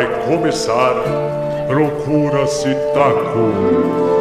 vai começar Procura-se Taco.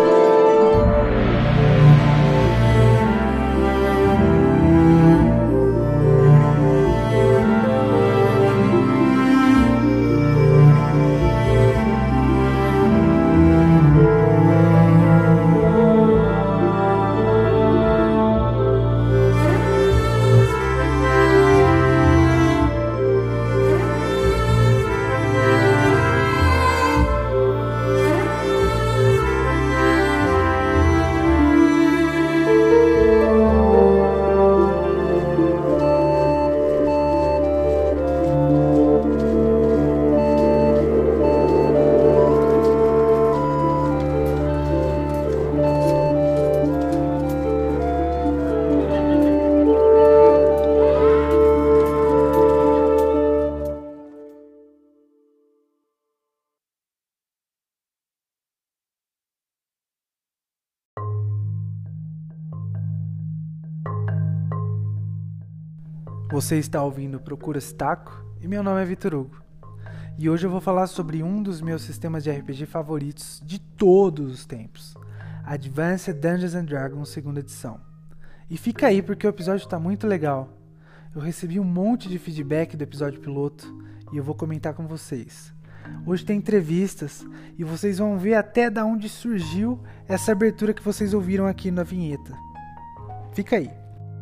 Você está ouvindo Procura-se Taco e meu nome é Vitor Hugo. E hoje eu vou falar sobre um dos meus sistemas de RPG favoritos de todos os tempos, Advanced Dungeons & Dragons 2ª edição. E fica aí porque o episódio está muito legal. Eu recebi um monte de feedback do episódio piloto e eu vou comentar com vocês. Hoje tem entrevistas e vocês vão ver até da onde surgiu essa abertura que vocês ouviram aqui na vinheta. Fica aí.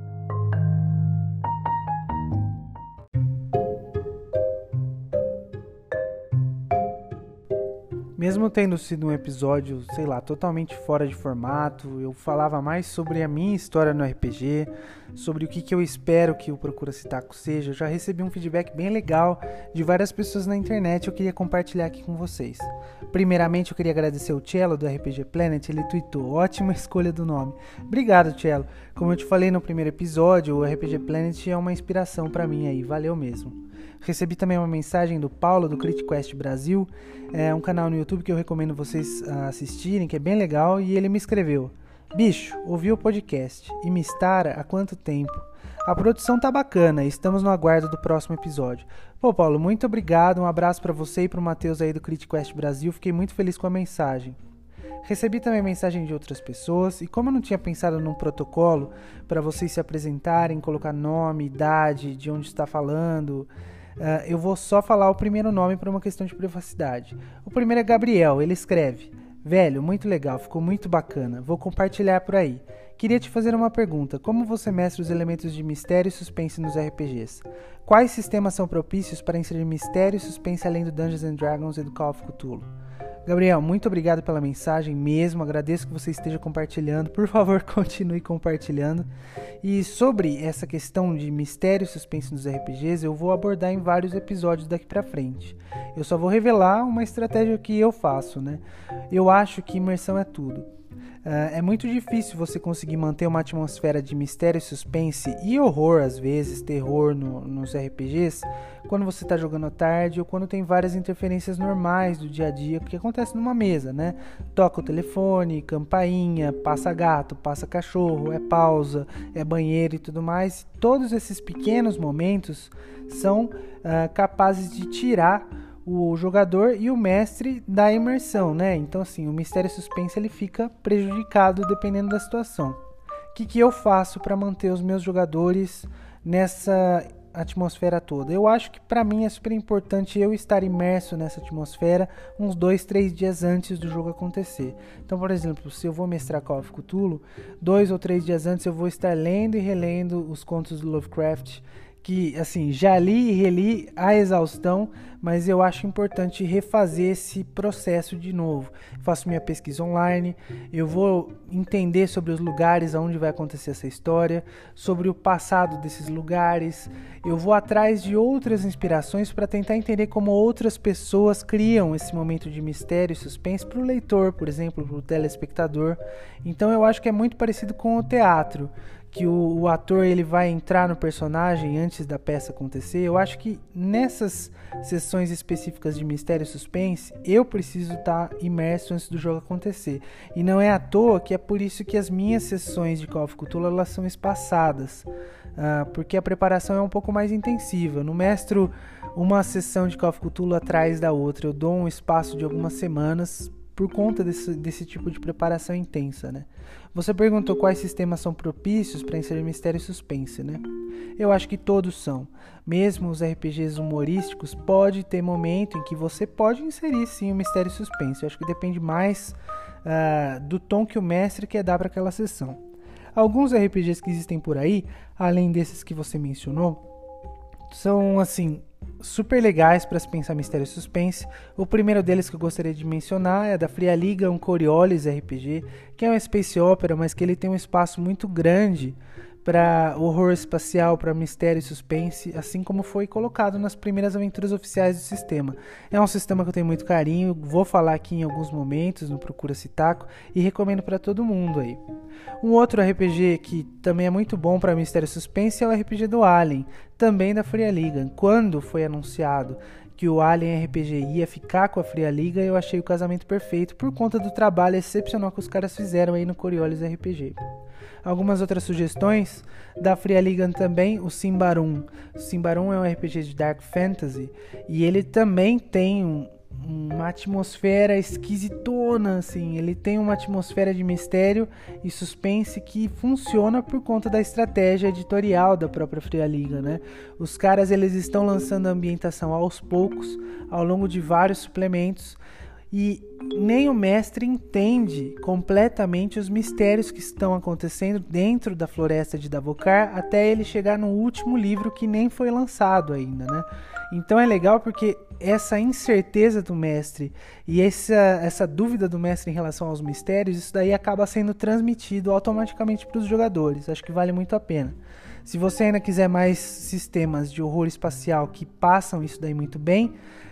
Mesmo tendo sido um episódio, totalmente fora de formato, eu falava mais sobre a minha história no RPG, sobre o que eu espero que o Procura-se Taco seja. Eu já recebi um feedback bem legal de várias pessoas na internet e eu queria compartilhar aqui com vocês. Primeiramente, eu queria agradecer o Cello do RPG Planet, ele tweetou, ótima escolha do nome. Obrigado, Cello. Como eu te falei no primeiro episódio, o RPG Planet é uma inspiração pra mim aí, valeu mesmo. Recebi também uma mensagem do Paulo do CritQuest Brasil, é um canal no YouTube que eu recomendo vocês assistirem, que é bem legal, e ele me escreveu: bicho, ouvi o podcast e me estara há quanto tempo? A produção tá bacana e estamos no aguardo do próximo episódio. Pô, Paulo, muito obrigado, um abraço pra você e pro Matheus aí do CritQuest Brasil, fiquei muito feliz com a mensagem. Recebi também mensagem de outras pessoas e como eu não tinha pensado num protocolo para vocês se apresentarem, colocar nome, idade, de onde está falando, eu vou só falar o primeiro nome por uma questão de privacidade. O primeiro é Gabriel, ele escreve: velho, muito legal, ficou muito bacana, vou compartilhar por aí. Queria te fazer uma pergunta, como você mestra os elementos de mistério e suspense nos RPGs? Quais sistemas são propícios para inserir mistério e suspense além do Dungeons & Dragons e do Call of Cthulhu? Gabriel, muito obrigado pela mensagem mesmo, agradeço que você esteja compartilhando, por favor continue compartilhando. E sobre essa questão de mistério e suspense nos RPGs, eu vou abordar em vários episódios daqui pra frente. Eu só vou revelar uma estratégia que eu faço, né? Eu acho que imersão é tudo. É muito difícil você conseguir manter uma atmosfera de mistério, suspense e horror, às vezes, terror nos RPGs, quando você está jogando à tarde ou quando tem várias interferências normais do dia a dia, que acontece numa mesa, né? Toca o telefone, campainha, passa gato, passa cachorro, é pausa, é banheiro e tudo mais. Todos esses pequenos momentos são capazes de tirar o jogador e o mestre da imersão, né? Então, assim, o mistério e suspense ele fica prejudicado dependendo da situação. O que eu faço para manter os meus jogadores nessa atmosfera toda? Eu acho que para mim é super importante eu estar imerso nessa atmosfera uns 2-3 dias antes do jogo acontecer. Então, por exemplo, se eu vou mestrar Call of Cthulhu, 2 ou 3 dias antes eu vou estar lendo e relendo os contos do Lovecraft, que, assim, já li e reli a exaustão, mas eu acho importante refazer esse processo de novo. Faço minha pesquisa online, eu vou entender sobre os lugares onde vai acontecer essa história, sobre o passado desses lugares, eu vou atrás de outras inspirações para tentar entender como outras pessoas criam esse momento de mistério e suspense para o leitor, por exemplo, para o telespectador. Então eu acho que é muito parecido com o teatro, que o ator ele vai entrar no personagem antes da peça acontecer. Eu acho que nessas sessões específicas de mistério e suspense, eu preciso estar imerso antes do jogo acontecer. E não é à toa que é por isso que as minhas sessões de Call of Cthulhu elas são espaçadas, porque a preparação é um pouco mais intensiva. Eu não mestro uma sessão de Call of Cthulhu atrás da outra, eu dou um espaço de algumas semanas por conta desse tipo de preparação intensa, né? Você perguntou quais sistemas são propícios para inserir mistério e suspense, né? Eu acho que todos são. Mesmo os RPGs humorísticos, pode ter momento em que você pode inserir sim o mistério e suspense. Eu acho que depende mais do tom que o mestre quer dar para aquela sessão. Alguns RPGs que existem por aí, além desses que você mencionou, são assim super legais para se pensar mistério e suspense. O primeiro deles que eu gostaria de mencionar é da Fria Liga, um Coriolis RPG, que é uma space opera, mas que ele tem um espaço muito grande para horror espacial, para mistério e suspense, assim como foi colocado nas primeiras aventuras oficiais do sistema. É um sistema que eu tenho muito carinho, vou falar aqui em alguns momentos no Procura-se Taco e recomendo para todo mundo aí. Um outro RPG que também é muito bom para mistério e suspense é o RPG do Alien, também da Fria Liga. Quando foi anunciado que o Alien RPG ia ficar com a Fria Liga, eu achei o casamento perfeito por conta do trabalho excepcional que os caras fizeram aí no Coriolis RPG. Algumas outras sugestões da Fria Liga também, o Symbaroum. O Symbaroum é um RPG de Dark Fantasy e ele também tem uma atmosfera esquisitona, assim. Ele tem uma atmosfera de mistério e suspense que funciona por conta da estratégia editorial da própria Fria Liga, né? Os caras eles estão lançando a ambientação aos poucos, ao longo de vários suplementos, e nem o mestre entende completamente os mistérios que estão acontecendo dentro da floresta de Davokar até ele chegar no último livro que nem foi lançado ainda, né? Então é legal porque essa incerteza do mestre e essa dúvida do mestre em relação aos mistérios, isso daí acaba sendo transmitido automaticamente para os jogadores. Acho que vale muito a pena. Se você ainda quiser mais sistemas de horror espacial que passam isso daí muito bem,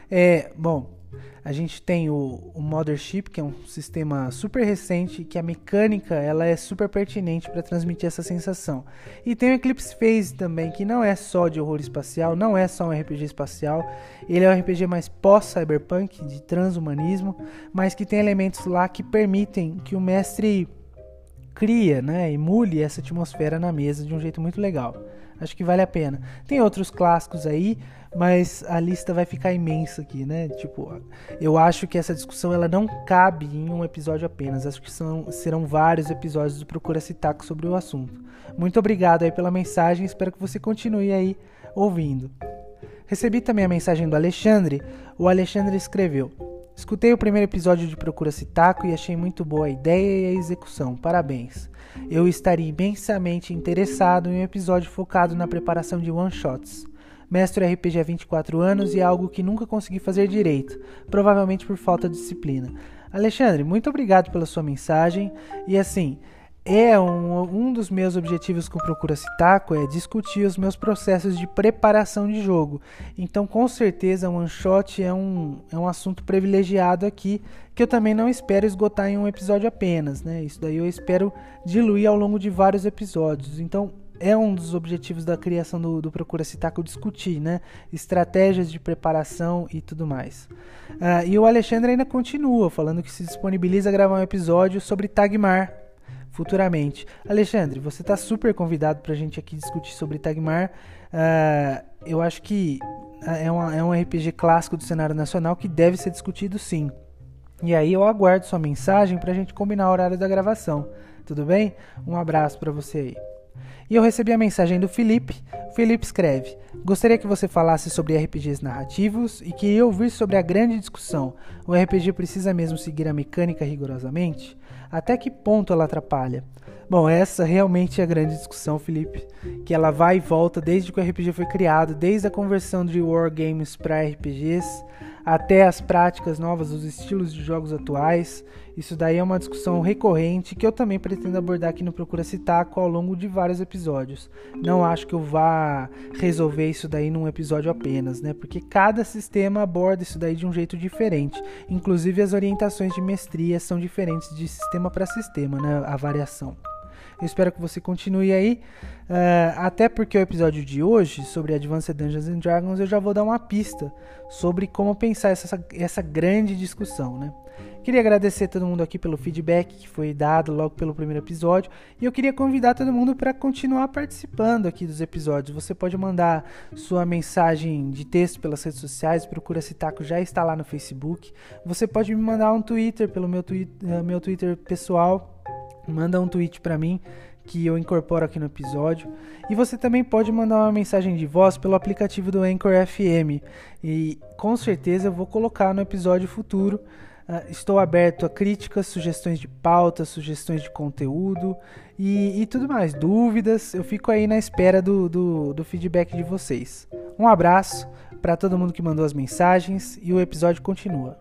a gente tem o Mothership, que é um sistema super recente, que a mecânica ela é super pertinente para transmitir essa sensação. E tem o Eclipse Phase também, que não é só de horror espacial, não é só um RPG espacial. Ele é um RPG mais pós-cyberpunk, de transhumanismo, mas que tem elementos lá que permitem que o mestre cria, né, emule essa atmosfera na mesa de um jeito muito legal. Acho que vale a pena. Tem outros clássicos aí, mas a lista vai ficar imensa aqui, né? Tipo, eu acho que essa discussão ela não cabe em um episódio apenas. Acho que serão vários episódios do Procura-se Taco sobre o assunto. Muito obrigado aí pela mensagem, espero que você continue aí ouvindo. Recebi também a mensagem do Alexandre. O Alexandre escreveu: escutei o primeiro episódio de Procura-se Taco e achei muito boa a ideia e a execução. Parabéns. Eu estaria imensamente interessado em um episódio focado na preparação de one-shots. Mestro RPG há 24 anos e é algo que nunca consegui fazer direito, provavelmente por falta de disciplina. Alexandre, muito obrigado pela sua mensagem. E assim, um dos meus objetivos com o Procura-se Taco é discutir os meus processos de preparação de jogo. Então, com certeza, o one shot é um assunto privilegiado aqui, que eu também não espero esgotar em um episódio apenas, né? Isso daí eu espero diluir ao longo de vários episódios. Então, é um dos objetivos da criação do Procura-se Taco discutir, né? Estratégias de preparação e tudo mais. E o Alexandre ainda continua falando que se disponibiliza a gravar um episódio sobre Tagmar futuramente. Alexandre, você está super convidado para a gente aqui discutir sobre Tagmar. Eu acho que é um RPG clássico do cenário nacional que deve ser discutido sim. E aí eu aguardo sua mensagem para a gente combinar o horário da gravação. Tudo bem? Um abraço para você aí. E eu recebi a mensagem do Felipe. O Felipe escreve: gostaria que você falasse sobre RPGs narrativos e queria ouvir sobre a grande discussão. O RPG precisa mesmo seguir a mecânica rigorosamente? Até que ponto ela atrapalha? Bom, essa realmente é a grande discussão, Felipe, que ela vai e volta desde que o RPG foi criado, desde a conversão de wargames para RPGs, até as práticas novas, os estilos de jogos atuais. Isso daí é uma discussão recorrente que eu também pretendo abordar aqui no Procura-se Taco ao longo de vários episódios. Não acho que eu vá resolver isso daí num episódio apenas, né? Porque cada sistema aborda isso daí de um jeito diferente. Inclusive as orientações de mestria são diferentes de sistema para sistema, né? A variação. Eu espero que você continue aí. Até porque o episódio de hoje, sobre Advanced Dungeons and Dragons, eu já vou dar uma pista sobre como pensar essa grande discussão, né? Queria agradecer a todo mundo aqui pelo feedback que foi dado logo pelo primeiro episódio. E eu queria convidar todo mundo para continuar participando aqui dos episódios. Você pode mandar sua mensagem de texto pelas redes sociais. Procura Citaco, já está lá no Facebook. Você pode me mandar um Twitter pelo meu Twitter pessoal. Manda um tweet para mim que eu incorporo aqui no episódio. E você também pode mandar uma mensagem de voz pelo aplicativo do Anchor FM. E com certeza eu vou colocar no episódio futuro. Estou aberto a críticas, sugestões de pauta, sugestões de conteúdo e tudo mais, dúvidas. Eu fico aí na espera do feedback de vocês. Um abraço para todo mundo que mandou as mensagens e o episódio continua.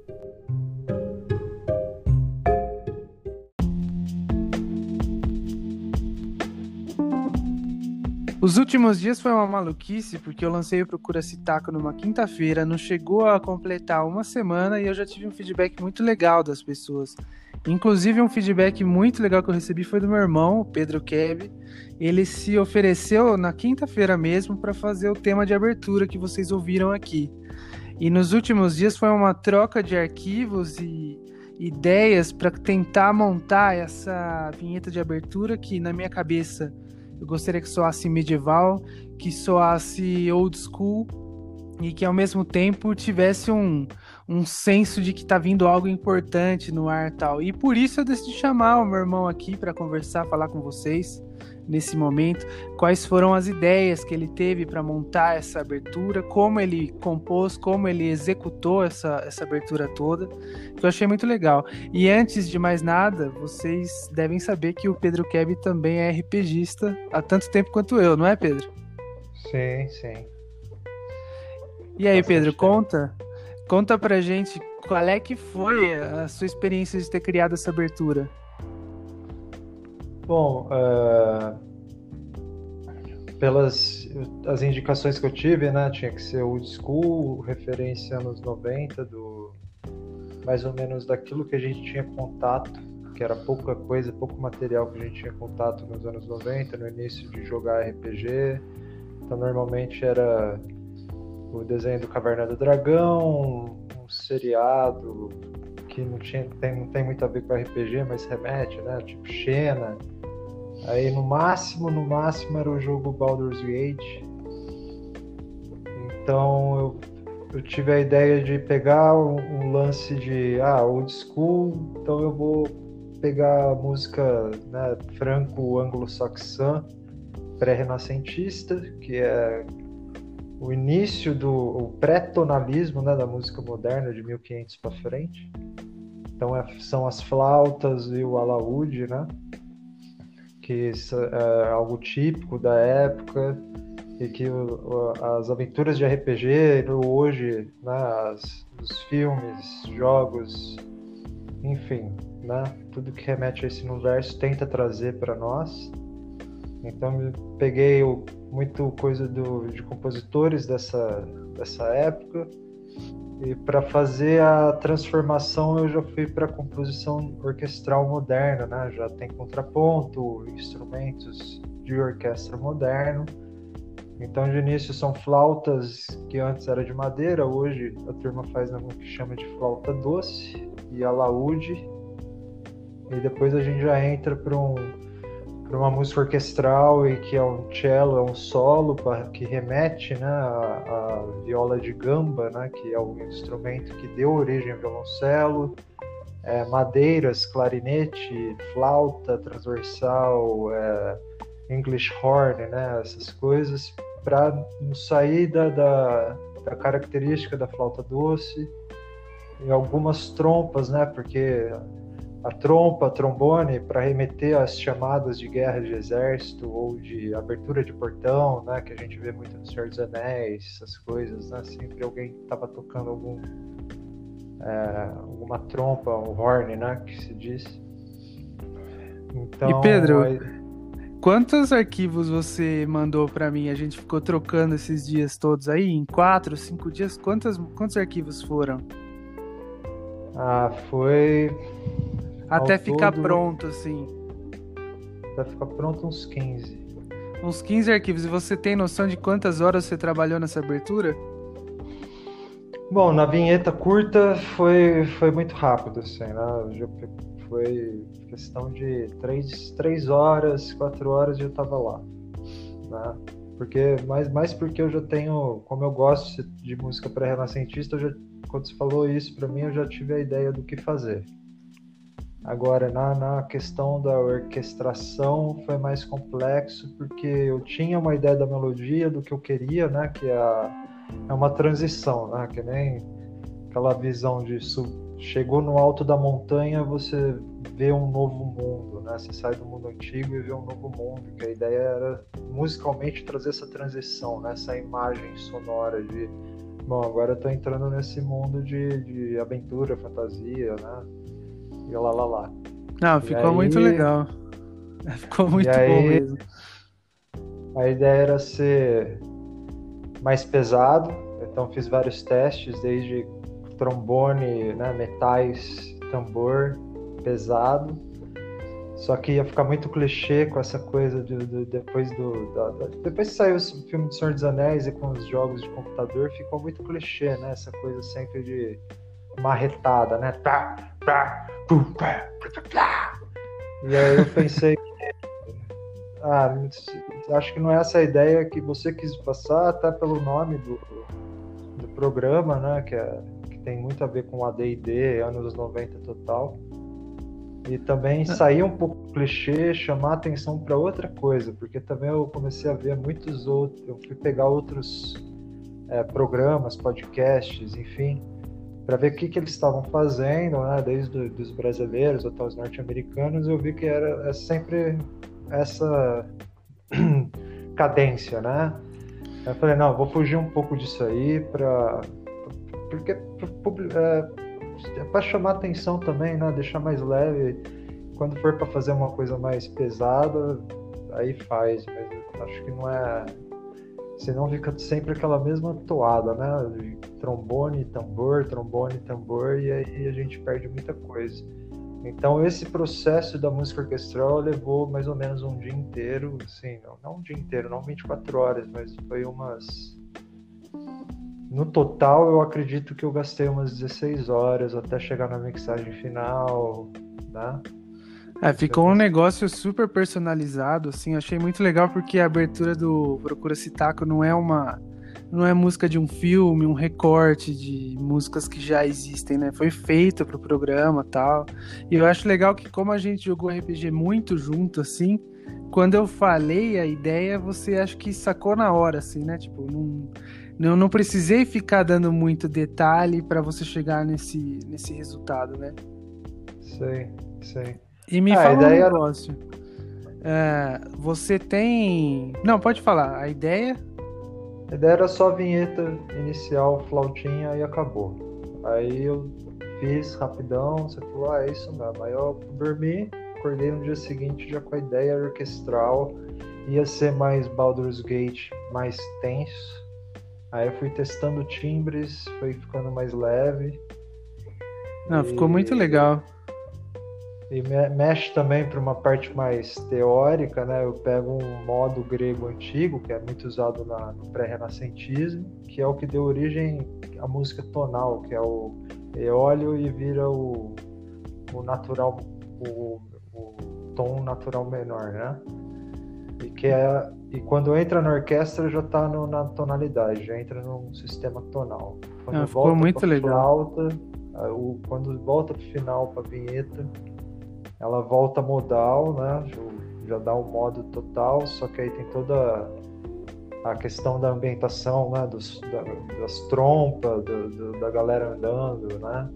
Os últimos dias foi uma maluquice, porque eu lancei o Procura Citaco numa quinta-feira, não chegou a completar uma semana e eu já tive um feedback muito legal das pessoas. Inclusive um feedback muito legal que eu recebi foi do meu irmão, o Pedro Keb. Ele se ofereceu na quinta-feira mesmo para fazer o tema de abertura que vocês ouviram aqui. E nos últimos dias foi uma troca de arquivos e ideias para tentar montar essa vinheta de abertura que na minha cabeça eu gostaria que soasse medieval, que soasse old school e que ao mesmo tempo tivesse um senso de que tá vindo algo importante no ar e tal. E por isso eu decidi chamar o meu irmão aqui para conversar, falar com vocês nesse momento, quais foram as ideias que ele teve para montar essa abertura, como ele compôs, como ele executou essa abertura toda, que eu achei muito legal. E antes de mais nada, vocês devem saber que o Pedro Keb também é RPGista há tanto tempo quanto eu, não é, Pedro? Sim, sim. E aí, Pedro, conta pra gente qual é que foi a sua experiência de ter criado essa abertura. Bom, pelas as indicações que eu tive, né, tinha que ser old school, referência anos 90, mais ou menos daquilo que a gente tinha contato, que era pouca coisa, pouco material que a gente tinha contato nos anos 90, no início de jogar RPG. Então, normalmente era o desenho do Caverna do Dragão, um seriado que não tem muito a ver com RPG, mas remete, né? Tipo Xena. Aí no máximo era o jogo Baldur's Gate. Então eu tive a ideia de pegar um lance de old school, então eu vou pegar a música, né, franco-anglo-saxã, pré-renascentista, que é o início o pré-tonalismo, né, da música moderna de 1500 para frente. Então são as flautas e o alaúde, né, que é algo típico da época e que as aventuras de RPG hoje, né, os filmes, jogos, enfim, né, tudo que remete a esse universo tenta trazer para nós. Então eu peguei muito coisa de compositores dessa época, e para fazer a transformação eu já fui para a composição orquestral moderna, né? Já tem contraponto, instrumentos de orquestra moderno. Então de início são flautas que antes era de madeira, hoje a turma faz o que chama de flauta doce e alaúde, e depois a gente já entra para uma música orquestral e que é um cello, é um solo que remete, né, a viola de gamba, né, que é o instrumento que deu origem ao violoncelo, madeiras, clarinete, flauta transversal, English horn, né, essas coisas, para sair da característica da flauta doce, e algumas trompas, né, porque a trompa, trombone, para remeter às chamadas de guerra de exército ou de abertura de portão, né, que a gente vê muito no Senhor dos Anéis, essas coisas, né, sempre alguém estava tocando alguma trompa, um horn, né, que se diz. Então, e Pedro, quantos arquivos você mandou para mim? A gente ficou trocando esses dias todos aí, em 4, 5 dias, quantos arquivos foram? Foi... Até ficar pronto, assim. deve ficar pronto uns 15. Uns 15 arquivos. E você tem noção de quantas horas você trabalhou nessa abertura? Bom, na vinheta curta foi muito rápido, assim, né? Foi questão de 3 horas, 4 horas eu tava lá, né? Mais porque eu já tenho, como eu gosto de música pré-renascentista, quando você falou isso pra mim, eu já tive a ideia do que fazer. Agora, na questão da orquestração foi mais complexo, porque eu tinha uma ideia da melodia, do que eu queria, né? Que é uma transição, né? Que nem aquela visão de chegou no alto da montanha, você vê um novo mundo, né? Você sai do mundo antigo e vê um novo mundo, que a ideia era musicalmente trazer essa transição, né? Essa imagem sonora de, bom, agora eu tô entrando nesse mundo de aventura, fantasia, né? E lá. Não, ficou muito legal. Ficou muito bom mesmo. A ideia era ser mais pesado, então fiz vários testes, desde trombone, né, metais, tambor, pesado. Só que ia ficar muito clichê com essa coisa depois que saiu o filme do Senhor dos Anéis e com os jogos de computador, ficou muito clichê, né? Essa coisa sempre de marretada, né? E aí eu pensei, acho que não é essa a ideia que você quis passar, até pelo nome do programa, né? Que tem muito a ver com AD&D, anos 90 total. E também sair um pouco do clichê, chamar atenção para outra coisa, porque também eu comecei a ver muitos outros, eu fui pegar outros programas, podcasts, enfim, para ver o que eles estavam fazendo, né, desde dos brasileiros até os norte-americanos. Eu vi que era sempre essa cadência, né? Eu falei, não, vou fugir um pouco disso aí porque para chamar atenção também, né? Deixar mais leve. Quando for para fazer uma coisa mais pesada, aí faz, mas acho que não é. Senão fica sempre aquela mesma toada, né? De trombone, tambor, e aí a gente perde muita coisa. Então esse processo da música orquestral levou mais ou menos um dia inteiro, assim, não um dia inteiro, não 24 horas, mas foi umas... No total, eu acredito que eu gastei umas 16 horas até chegar na mixagem final, né? Ficou um negócio super personalizado, assim, achei muito legal porque a abertura do Procura-se Taco não é música de um filme, um recorte de músicas que já existem, né? Foi feita pro programa e tal. E eu acho legal que como a gente jogou RPG muito junto, assim, quando eu falei a ideia, você acho que sacou na hora, assim, né? Tipo, não precisei ficar dando muito detalhe para você chegar nesse resultado, né? Sei. E me fala um negócio. Você tem... Não, pode falar. A ideia... A ideia era só a vinheta inicial, flautinha, e acabou. Aí eu fiz rapidão, você falou, é isso mesmo. Aí eu dormi, acordei no dia seguinte já com a ideia orquestral. Ia ser mais Baldur's Gate, mais tenso. Aí eu fui testando timbres, foi ficando mais leve. Ficou muito legal. E mexe também para uma parte mais teórica, né? Eu pego um modo grego antigo, que é muito usado no pré-renascentismo, que é o que deu origem à música tonal, que é o eólio e vira o natural, o tom natural menor, né? E quando entra na orquestra já está na tonalidade, já entra num sistema tonal. Quando ficou muito legal. Flauta, quando volta para o final, para a vinheta, ela volta modal, né? Já dá um modo total, só que aí tem toda a questão da ambientação, né? Das trompas, da galera andando, né?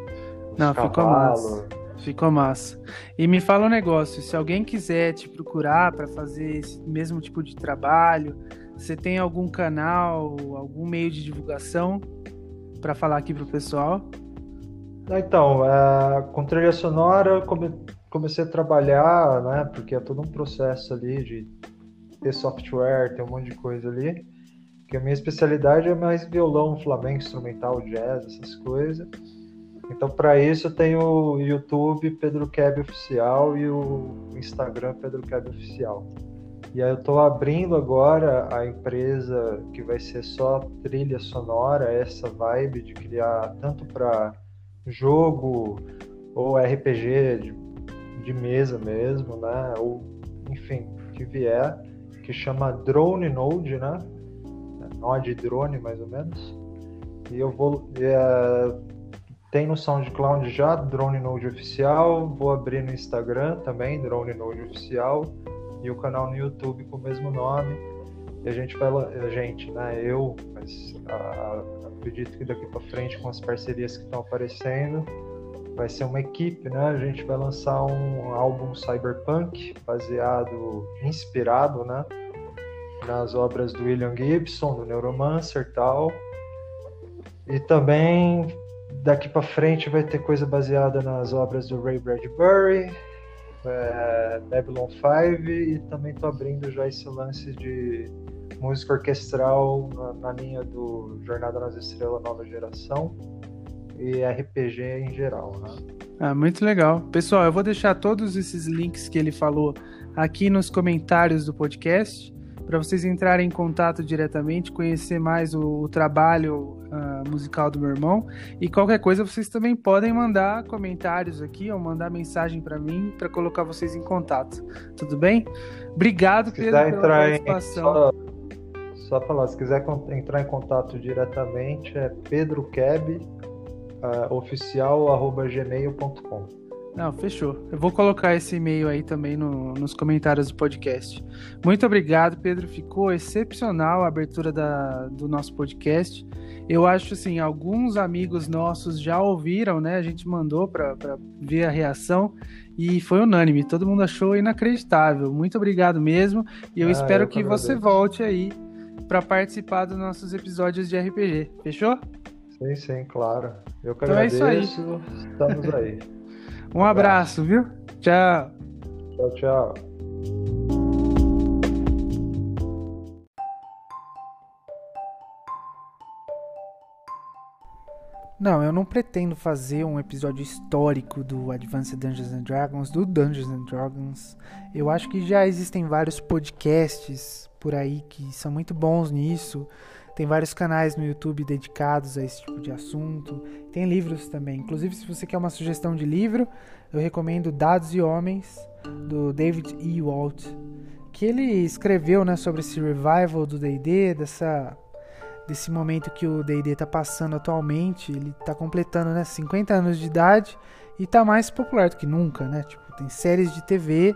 Ficou massa. E me fala um negócio, se alguém quiser te procurar para fazer esse mesmo tipo de trabalho, você tem algum canal, algum meio de divulgação para falar aqui pro pessoal? Então, com trilha sonora comecei a trabalhar, né? Porque é todo um processo ali de ter software, ter um monte de coisa ali. Que a minha especialidade é mais violão, flamenco, instrumental, jazz, essas coisas. Então, para isso, tem o YouTube Pedro Keb Oficial e o Instagram Pedro Keb Oficial. E aí eu estou abrindo agora a empresa que vai ser só trilha sonora, essa vibe de criar tanto para jogo ou RPG de mesa mesmo, né? Ou, enfim, que vier, que chama Drone Node, né? Node drone, mais ou menos. E eu vou... tem no SoundCloud já, Drone Node Oficial. Vou abrir no Instagram também, Drone Node Oficial. E o canal no YouTube com o mesmo nome. E a gente vai... mas acredito que daqui para frente, com as parcerias que estão aparecendo, vai ser uma equipe, né? A gente vai lançar um álbum cyberpunk inspirado, né, nas obras do William Gibson, do Neuromancer e tal. E também daqui para frente vai ter coisa baseada nas obras do Ray Bradbury, Babylon 5, e também estou abrindo já esse lance de música orquestral na linha do Jornada nas Estrelas Nova Geração e RPG em geral, né? Muito legal. Pessoal, eu vou deixar todos esses links que ele falou aqui nos comentários do podcast, para vocês entrarem em contato diretamente, conhecer mais o trabalho musical do meu irmão. E qualquer coisa, vocês também podem mandar comentários aqui ou mandar mensagem para mim para colocar vocês em contato. Tudo bem? Obrigado, Pedro, pela participação. Só falar, se quiser entrar em contato diretamente, é pedrokeb, oficial@gmail.com. Não, fechou. Eu vou colocar esse e-mail aí também nos comentários do podcast. Muito obrigado, Pedro. Ficou excepcional a abertura do nosso podcast. Eu acho, assim, alguns amigos nossos já ouviram, né? A gente mandou para ver a reação e foi unânime. Todo mundo achou inacreditável. Muito obrigado mesmo. E eu espero que você volte aí para participar dos nossos episódios de RPG. Fechou? Sim, claro. Eu que agradeço. É isso aí. Estamos aí. Um abraço, viu? Tchau. Tchau. Não, eu não pretendo fazer um episódio histórico do Advanced Dungeons and Dragons, do Dungeons and Dragons. Eu acho que já existem vários podcasts por aí que são muito bons nisso. Tem vários canais no YouTube dedicados a esse tipo de assunto. Tem livros também. Inclusive, se você quer uma sugestão de livro, eu recomendo Dados e Homens, do David E. Walt, que ele escreveu, né, sobre esse revival do D&D, desse momento que o D&D está passando atualmente. Ele está completando, né, 50 anos de idade e está mais popular do que nunca, né? Tipo, tem séries de TV,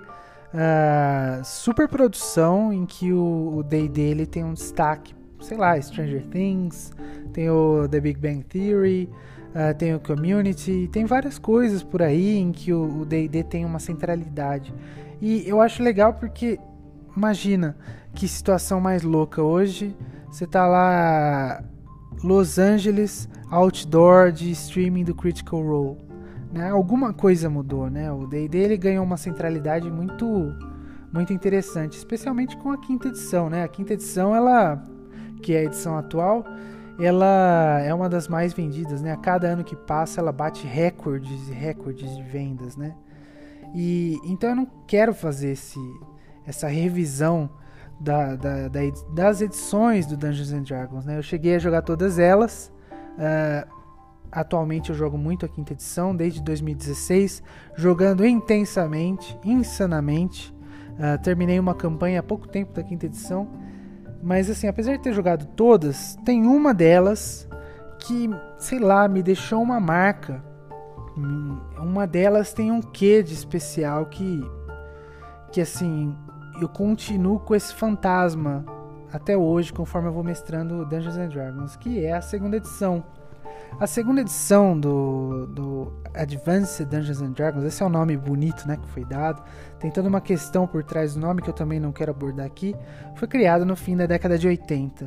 super produção, em que o D&D ele tem um destaque. Sei lá, Stranger Things, tem o The Big Bang Theory, tem o Community, tem várias coisas por aí em que o D&D tem uma centralidade. E eu acho legal porque, imagina que situação mais louca hoje, você tá lá, Los Angeles, outdoor de streaming do Critical Role, né? Alguma coisa mudou, né? O D&D ele ganhou uma centralidade muito interessante, especialmente com a quinta edição, né? A quinta edição, que é a edição atual, ela é uma das mais vendidas, né? A cada ano que passa, ela bate recordes e recordes de vendas, né? E então eu não quero fazer essa revisão das edições do Dungeons and Dragons, né? Eu cheguei a jogar todas elas. Atualmente eu jogo muito a quinta edição, desde 2016, jogando intensamente, insanamente. Terminei uma campanha há pouco tempo da quinta edição. Mas assim, apesar de ter jogado todas, tem uma delas que, sei lá, me deixou uma marca. Uma delas tem um quê de especial que assim, eu continuo com esse fantasma até hoje, conforme eu vou mestrando Dungeons and Dragons, que é a segunda edição. A segunda edição do Advanced Dungeons and Dragons, esse é o nome bonito, né, que foi dado. Tem toda uma questão por trás do nome que eu também não quero abordar aqui. Foi criado no fim da década de 80.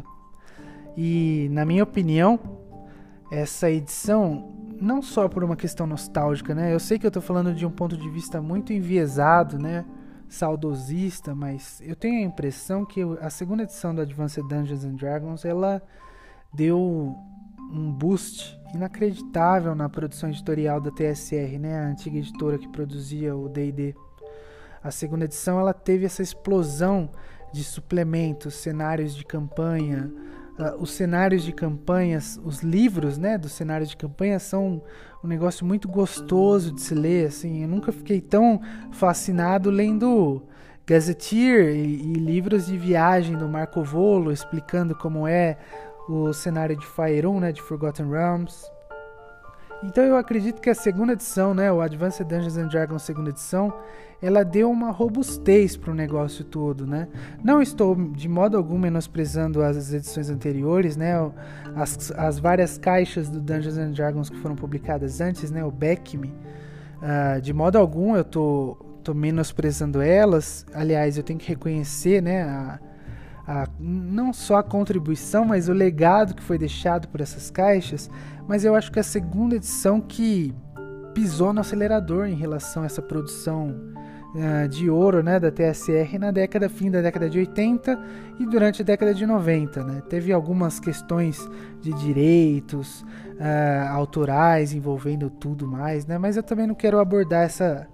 E, na minha opinião, essa edição, não só por uma questão nostálgica, né? Eu sei que eu tô falando de um ponto de vista muito enviesado, né? Saudosista, mas eu tenho a impressão que a segunda edição do Advanced Dungeons and Dragons, ela deu um boost inacreditável na produção editorial da TSR, né, a antiga editora que produzia o D&D. A segunda edição ela teve essa explosão de suplementos, cenários de campanha. Os cenários de campanhas, os livros, né, dos cenários de campanha são um negócio muito gostoso de se ler. Assim, eu nunca fiquei tão fascinado lendo Gazetteer e livros de viagem do Marco Volo, explicando como é o cenário de Faerun, né, de Forgotten Realms. Então eu acredito que a segunda edição, né, o Advanced Dungeons and Dragons segunda edição, ela deu uma robustez para o negócio todo, né? Não estou de modo algum menosprezando as edições anteriores, né? As várias caixas do Dungeons and Dragons que foram publicadas antes, né? O Beckme, de modo algum eu tô menosprezando elas. Aliás, eu tenho que reconhecer, né? Não só a contribuição, mas o legado que foi deixado por essas caixas. Mas eu acho que a segunda edição que pisou no acelerador em relação a essa produção de ouro, né, da TSR fim da década de 80 e durante a década de 90. Né? Teve algumas questões de direitos autorais envolvendo tudo mais, né? Mas eu também não quero abordar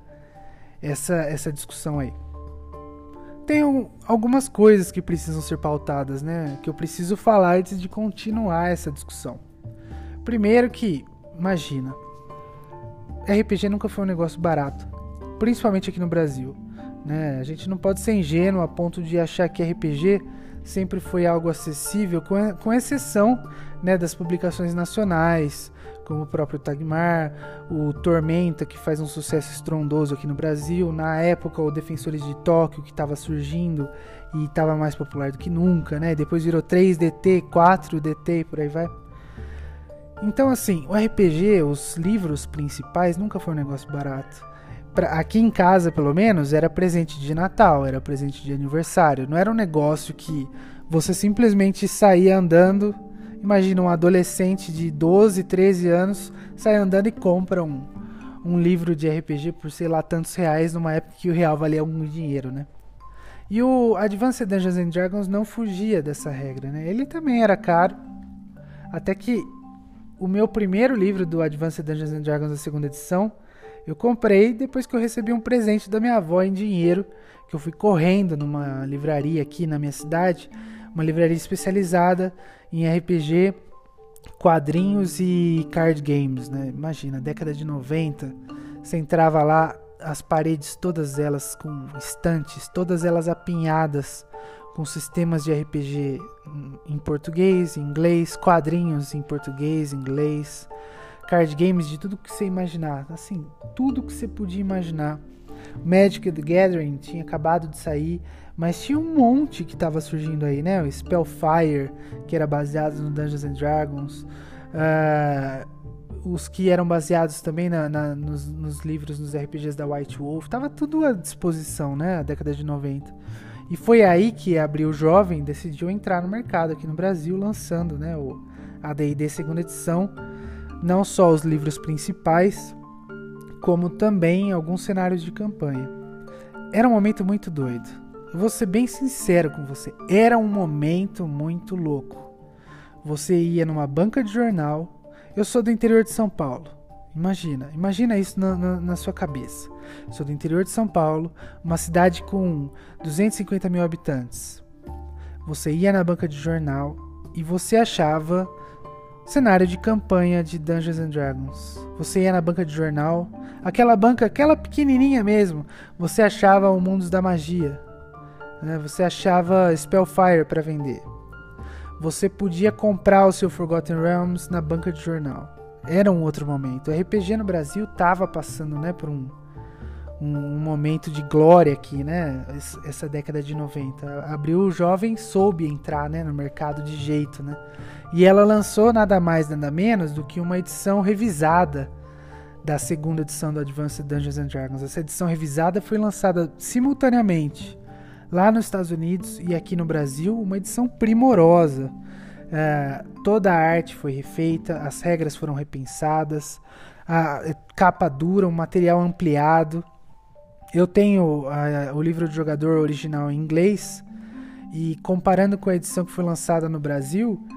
essa discussão aí. Tem algumas coisas que precisam ser pautadas, né, que eu preciso falar antes de continuar essa discussão. Primeiro que, imagina, RPG nunca foi um negócio barato, principalmente aqui no Brasil, né? A gente não pode ser ingênuo a ponto de achar que RPG sempre foi algo acessível, com exceção, né, das publicações nacionais, como o próprio Tagmar, o Tormenta, que faz um sucesso estrondoso aqui no Brasil, na época o Defensores de Tóquio, que estava surgindo e estava mais popular do que nunca, né? Depois virou 3DT, 4DT e por aí vai. Então, assim, o RPG, os livros principais, nunca foi um negócio barato. Aqui em casa, pelo menos, era presente de Natal, era presente de aniversário. Não era um negócio que você simplesmente saía andando. Imagina um adolescente de 12, 13 anos sai andando e compra um livro de RPG por, sei lá, tantos reais, numa época que o real valia algum dinheiro, né? E o Advanced Dungeons and Dragons não fugia dessa regra, né? Ele também era caro, até que o meu primeiro livro do Advanced Dungeons and Dragons da segunda edição, eu comprei depois que eu recebi um presente da minha avó em dinheiro, que eu fui correndo numa livraria aqui na minha cidade, uma livraria especializada em RPG, quadrinhos e card games, né? Imagina, década de 90, você entrava lá, as paredes todas elas com estantes, todas elas apinhadas com sistemas de RPG em português, em inglês, quadrinhos em português, inglês, card games de tudo que você imaginar, assim, tudo que você podia imaginar. Magic the Gathering tinha acabado de sair, mas tinha um monte que estava surgindo aí, né? O Spellfire, que era baseado no Dungeons and Dragons, os que eram baseados também nos livros, nos RPGs da White Wolf, tava tudo à disposição, né? A década de 90. E foi aí que a Abril Jovem decidiu entrar no mercado aqui no Brasil, lançando, né, a D&D segunda edição, não só os livros principais, como também alguns cenários de campanha. Era um momento muito doido. Eu vou ser bem sincero com você. Era um momento muito louco. Você ia numa banca de jornal. Eu sou do interior de São Paulo. Imagina isso na sua cabeça. Eu sou do interior de São Paulo, uma cidade com 250 mil habitantes. Você ia na banca de jornal e você achava cenário de campanha de Dungeons and Dragons. Você ia na banca de jornal, aquela pequenininha mesmo, você achava o Mundos da Magia, né? Você achava Spellfire para vender. Você podia comprar o seu Forgotten Realms na banca de jornal. Era um outro momento. O RPG no Brasil estava passando, né, por um momento de glória aqui, né? Essa década de 90. A Abril Jovem soube entrar, né, no mercado de jeito, né? E ela lançou nada mais, nada menos do que uma edição revisada da segunda edição do Advanced Dungeons and Dragons. Essa edição revisada foi lançada simultaneamente lá nos Estados Unidos e aqui no Brasil, uma edição primorosa. Toda a arte foi refeita, as regras foram repensadas, a capa dura, um material ampliado. Eu tenho o livro do jogador original em inglês e comparando com a edição que foi lançada no Brasil,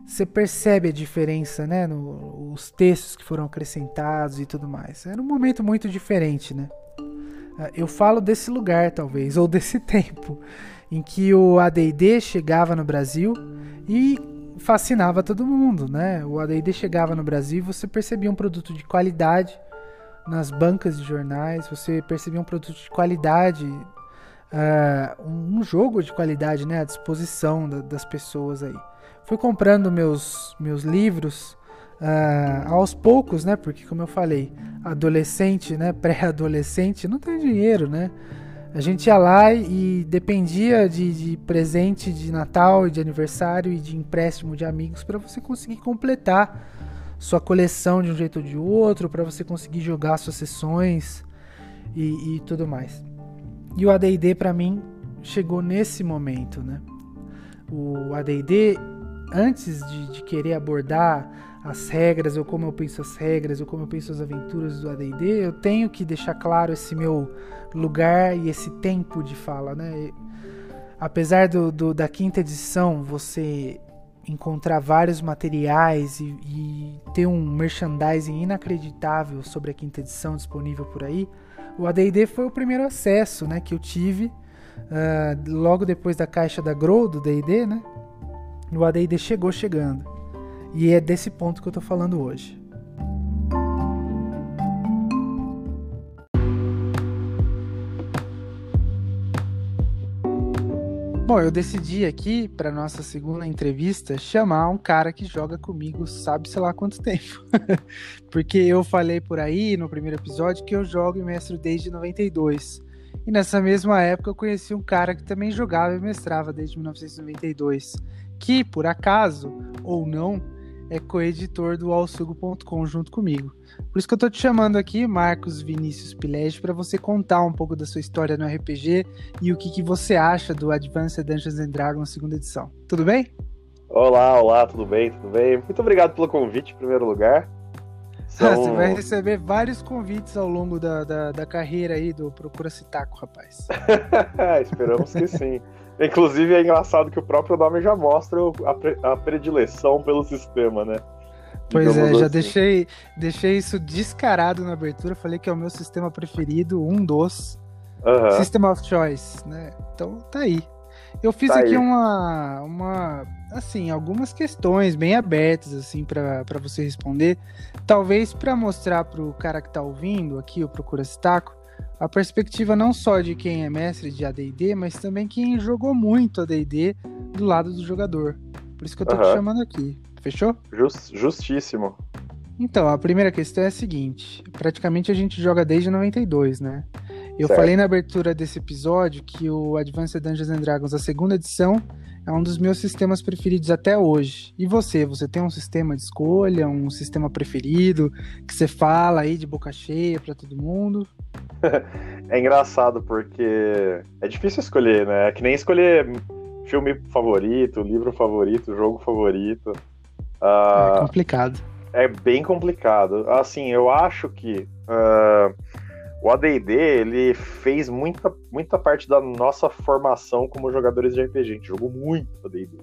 você percebe a diferença, né? Os textos que foram acrescentados e tudo mais. Era um momento muito diferente, né? Eu falo desse lugar, talvez, ou desse tempo, em que o AD&D chegava no Brasil e fascinava todo mundo, né? O AD&D chegava no Brasil e você percebia um produto de qualidade nas bancas de jornais, você percebia um produto de qualidade, um jogo de qualidade, né? À disposição das pessoas aí. Fui comprando meus livros aos poucos, né? Porque, como eu falei, adolescente, né? Pré-adolescente, não tem dinheiro, né? A gente ia lá e dependia de presente de Natal e de aniversário e de empréstimo de amigos para você conseguir completar sua coleção de um jeito ou de outro, para você conseguir jogar suas sessões e tudo mais. E o AD&D para mim chegou nesse momento, né? O AD&D, antes de querer abordar as regras, ou como eu penso as regras, ou como eu penso as aventuras do AD&D, eu tenho que deixar claro esse meu lugar e esse tempo de fala, né? Apesar da quinta edição você encontrar vários materiais e ter um merchandising inacreditável sobre a quinta edição disponível por aí, o AD&D foi o primeiro acesso, né, que eu tive logo depois da caixa da Grow do D&D, né? O AD&D chegando. E é desse ponto que eu tô falando hoje. Bom, eu decidi aqui, para nossa segunda entrevista, chamar um cara que joga comigo sabe sei lá quanto tempo. Porque eu falei por aí no primeiro episódio que eu jogo e mestro desde 92. E nessa mesma época eu conheci um cara que também jogava e mestrava desde 1992. Que, por acaso, ou não, é coeditor do alsugo.com junto comigo. Por isso que eu tô te chamando aqui, Marcos Vinícius Pilege, para você contar um pouco da sua história no RPG e o que você acha do Advanced Dungeons and Dragons 2ª edição. Tudo bem? Olá, tudo bem? Muito obrigado pelo convite, em primeiro lugar. Você vai receber vários convites ao longo da carreira aí do Procura Citaco, rapaz. Esperamos que sim. Inclusive é engraçado que o próprio nome já mostra a predileção pelo sistema, né? Pois Digamos já assim. deixei isso descarado na abertura, falei que é o meu sistema preferido, um dos System of Choice, né? Então tá aí. Eu fiz aqui assim, algumas questões bem abertas assim para você responder, talvez para mostrar pro cara que tá ouvindo aqui o Procura Citaco a perspectiva não só de quem é mestre de AD&D, mas também quem jogou muito AD&D do lado do jogador. Por isso que eu tô te chamando aqui. Fechou? Justíssimo. Então, a primeira questão é a seguinte. Praticamente a gente joga desde 92, né? Eu Certo. falei na abertura desse episódio que o Advanced Dungeons and Dragons, a 2ª edição, é um dos meus sistemas preferidos até hoje. E você? Você tem um sistema de escolha, um sistema preferido, que você fala aí de boca cheia pra todo mundo? É engraçado porque é difícil escolher, né? É que nem escolher filme favorito, livro favorito, jogo favorito. É complicado. É bem complicado. Assim, eu acho que o AD&D, ele fez muita parte da nossa formação como jogadores de RPG. A gente jogou muito AD&D.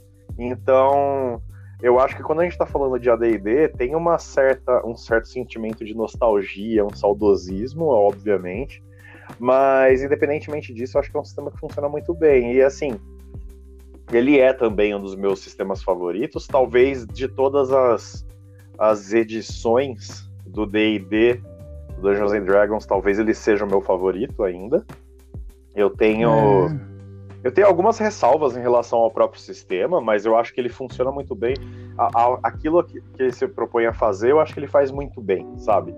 Então, eu acho que quando a gente tá falando de AD&D, tem um certo sentimento de nostalgia, um saudosismo, obviamente. Mas, independentemente disso, eu acho que é um sistema que funciona muito bem. E, assim, ele é também um dos meus sistemas favoritos. Talvez de todas as edições do D&D, do Dungeons and Dragons, talvez ele seja o meu favorito ainda. Eu tenho algumas ressalvas em relação ao próprio sistema, mas eu acho que ele funciona muito bem. Aquilo que ele se propõe a fazer, eu acho que ele faz muito bem, sabe?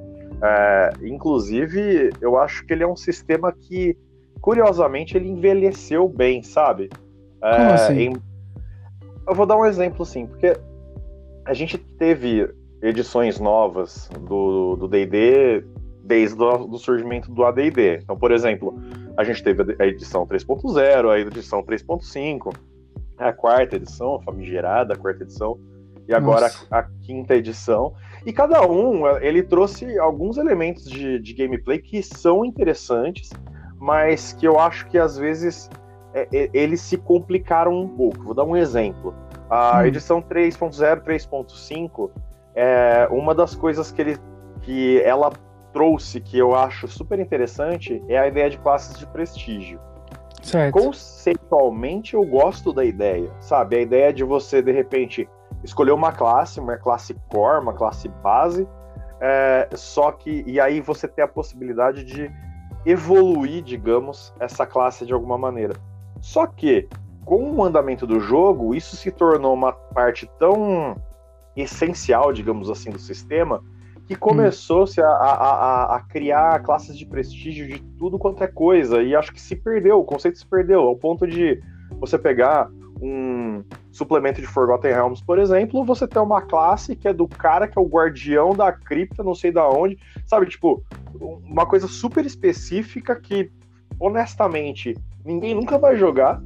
Inclusive, eu acho que ele é um sistema que, curiosamente, ele envelheceu bem, sabe? Como assim? Eu vou dar um exemplo, assim, porque a gente teve edições novas do D&D desde o surgimento do AD&D. Então, por exemplo, a gente teve a edição 3.0, a edição 3.5, a 4ª edição, a famigerada 4ª edição, e agora a 5ª edição. E cada um, ele trouxe alguns elementos de gameplay que são interessantes, mas que eu acho que às vezes eles se complicaram um pouco. Vou dar um exemplo. A edição 3.0, 3.5, uma das coisas que ela trouxe, que eu acho super interessante, é a ideia de classes de prestígio. Certo. Conceitualmente, eu gosto da ideia, sabe? A ideia de você, de repente, escolher uma classe core, uma classe base, só que, e aí você tem a possibilidade de evoluir, digamos, essa classe de alguma maneira. Só que, com o andamento do jogo, isso se tornou uma parte tão essencial, digamos assim, do sistema, que começou-se a criar classes de prestígio de tudo quanto é coisa, e acho que se perdeu, o conceito se perdeu, ao ponto de você pegar um suplemento de Forgotten Realms, por exemplo, você tem uma classe que é do cara que é o guardião da cripta, não sei da onde, sabe, tipo, uma coisa super específica que, honestamente, ninguém nunca vai jogar.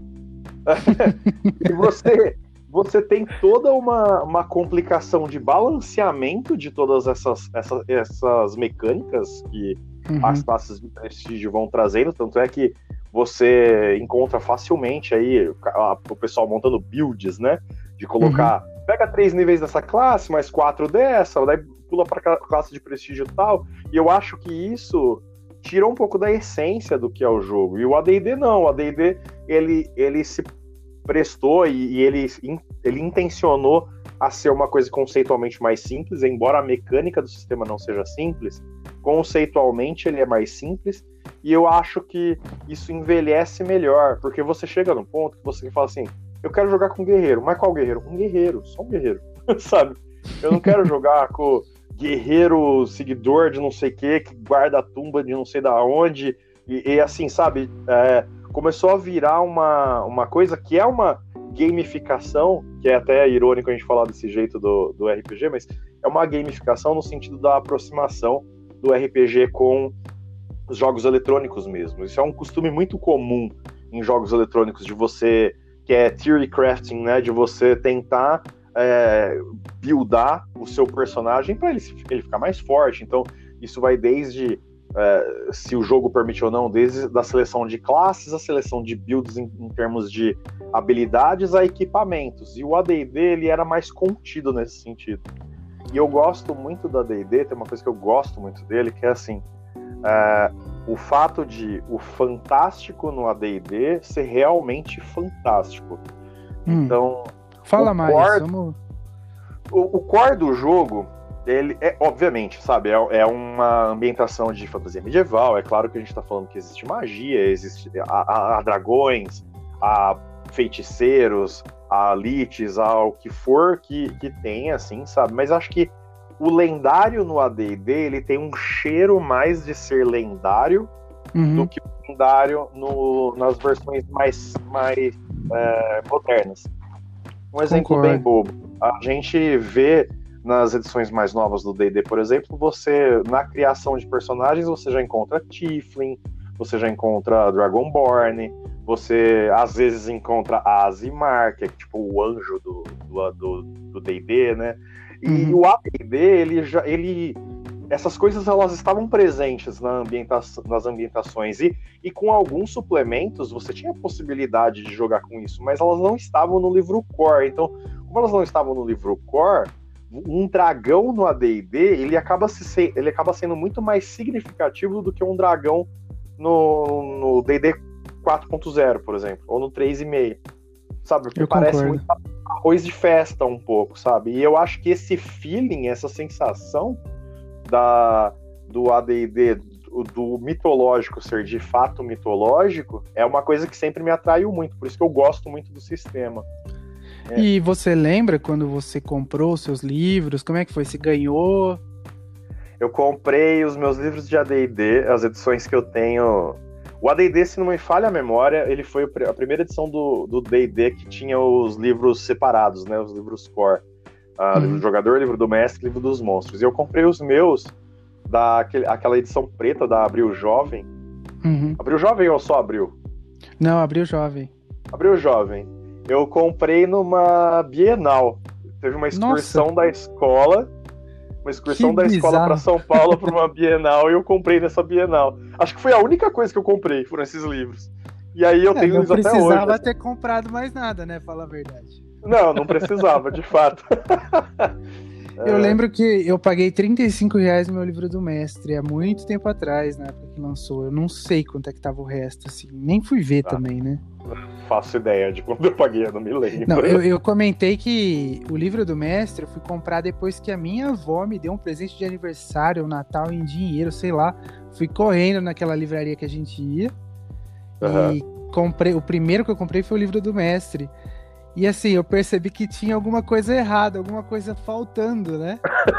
E você tem toda uma complicação de balanceamento de todas essas mecânicas que as classes de prestígio vão trazendo, tanto é que você encontra facilmente aí o pessoal montando builds, né? De colocar, pega 3 níveis dessa classe, mais 4 dessa, daí pula para classe de prestígio e tal, e eu acho que isso tira um pouco da essência do que é o jogo. E o AD&D não, o AD&D ele se prestou e ele intencionou a ser uma coisa conceitualmente mais simples, embora a mecânica do sistema não seja simples, conceitualmente ele é mais simples, e eu acho que isso envelhece melhor, porque você chega no ponto que você fala assim, eu quero jogar com guerreiro, mas qual guerreiro? Um guerreiro, só um guerreiro, sabe? Eu não quero jogar com guerreiro seguidor de não sei o que guarda a tumba de não sei da onde, e assim, sabe, começou a virar uma coisa que é uma gamificação, que é até irônico a gente falar desse jeito do RPG, mas é uma gamificação no sentido da aproximação do RPG com os jogos eletrônicos mesmo. Isso é um costume muito comum em jogos eletrônicos, de você, que é theory crafting, né, de você tentar buildar o seu personagem para ele ficar mais forte. Então, isso vai desde, se o jogo permite ou não, desde da seleção de classes, a seleção de builds em termos de habilidades a equipamentos. E o AD&D, ele era mais contido nesse sentido. E eu gosto muito do AD&D, tem uma coisa que eu gosto muito dele, que é assim, o fato de o fantástico no AD&D ser realmente fantástico. Então, fala mais, vamos... O core do jogo, ele é, obviamente, sabe, é uma ambientação de fantasia medieval. É claro que a gente tá falando que existe magia, existe há dragões, há feiticeiros, há liches, há o que for que tem, assim, sabe? Mas acho que o lendário no AD&D, ele tem um cheiro mais de ser lendário do que o lendário nas versões mais modernas. Um exemplo bem bobo. A gente vê nas edições mais novas do D&D, por exemplo, você, na criação de personagens, você já encontra Tiefling, você já encontra Dragonborn, você às vezes encontra Aasimar, que é tipo o anjo do D&D, né? E o AD&D, essas coisas elas estavam presentes nas ambientações, e com alguns suplementos você tinha a possibilidade de jogar com isso, mas elas não estavam no livro core. Então, como elas não estavam no livro core, um dragão no AD&D, ele acaba sendo muito mais significativo do que um dragão no D&D 4.0, por exemplo, ou no 3.5, sabe? Porque parece muito arroz de festa um pouco, sabe? E eu acho que esse feeling, essa sensação do AD&D, do mitológico ser de fato mitológico, é uma coisa que sempre me atraiu muito, por isso que eu gosto muito do sistema. E você lembra quando você comprou os seus livros? Como é que foi? Você ganhou? Eu comprei os meus livros de AD&D, as edições que eu tenho. O AD&D, se não me falha a memória, ele foi a primeira edição do D&D que tinha os livros separados, né? Os livros core. Livro do jogador, livro do mestre, livro dos monstros. E eu comprei os meus aquela edição preta da Abril Jovem. Abril Jovem ou só Abril? Não, Abril Jovem. Abril Jovem. Eu comprei numa Bienal. Teve uma excursão da escola. Uma excursão da escola para São Paulo para uma Bienal, e eu comprei nessa Bienal. Acho que foi a única coisa que eu comprei, foram esses livros. E aí eu tenho eles até hoje. Não precisava ter comprado mais nada, né? Fala a verdade. Não precisava, de fato. Eu lembro que eu paguei R$ 35 no meu livro do mestre há muito tempo atrás, na época que lançou. Eu não sei quanto é que tava o resto, assim. Nem fui ver também, né? Faço ideia de quando eu paguei, eu não me lembro. Não, eu comentei que o livro do mestre eu fui comprar depois que a minha avó me deu um presente de aniversário, um Natal em dinheiro, sei lá. Fui correndo naquela livraria que a gente ia e comprei. O primeiro que eu comprei foi o livro do mestre. E assim, eu percebi que tinha alguma coisa errada, alguma coisa faltando, né?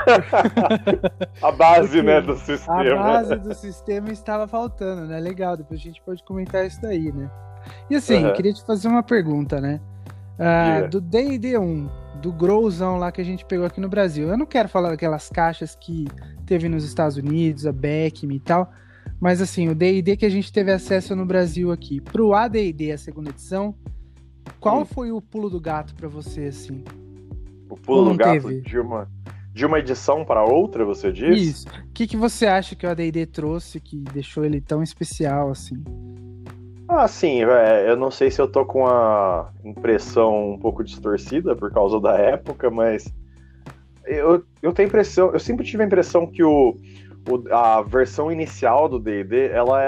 A base, Porque né, do sistema. a base do sistema estava faltando, né? Legal, depois a gente pode comentar isso daí, né? E assim, eu queria te fazer uma pergunta, né? Do D&D 1, do Growzão lá que a gente pegou aqui no Brasil. Eu não quero falar daquelas caixas que teve nos Estados Unidos, a Beckme e tal, mas assim, o D&D que a gente teve acesso no Brasil aqui, pro AD&D, a segunda edição, qual foi o pulo do gato pra você, assim? O pulo do gato teve? de uma edição para outra, você diz? Isso. O que você acha que o AD&D trouxe que deixou ele tão especial, assim? Sim, eu não sei se eu tô com a impressão um pouco distorcida por causa da época, mas eu tenho impressão, eu sempre tive a impressão que a versão inicial do D&D, ela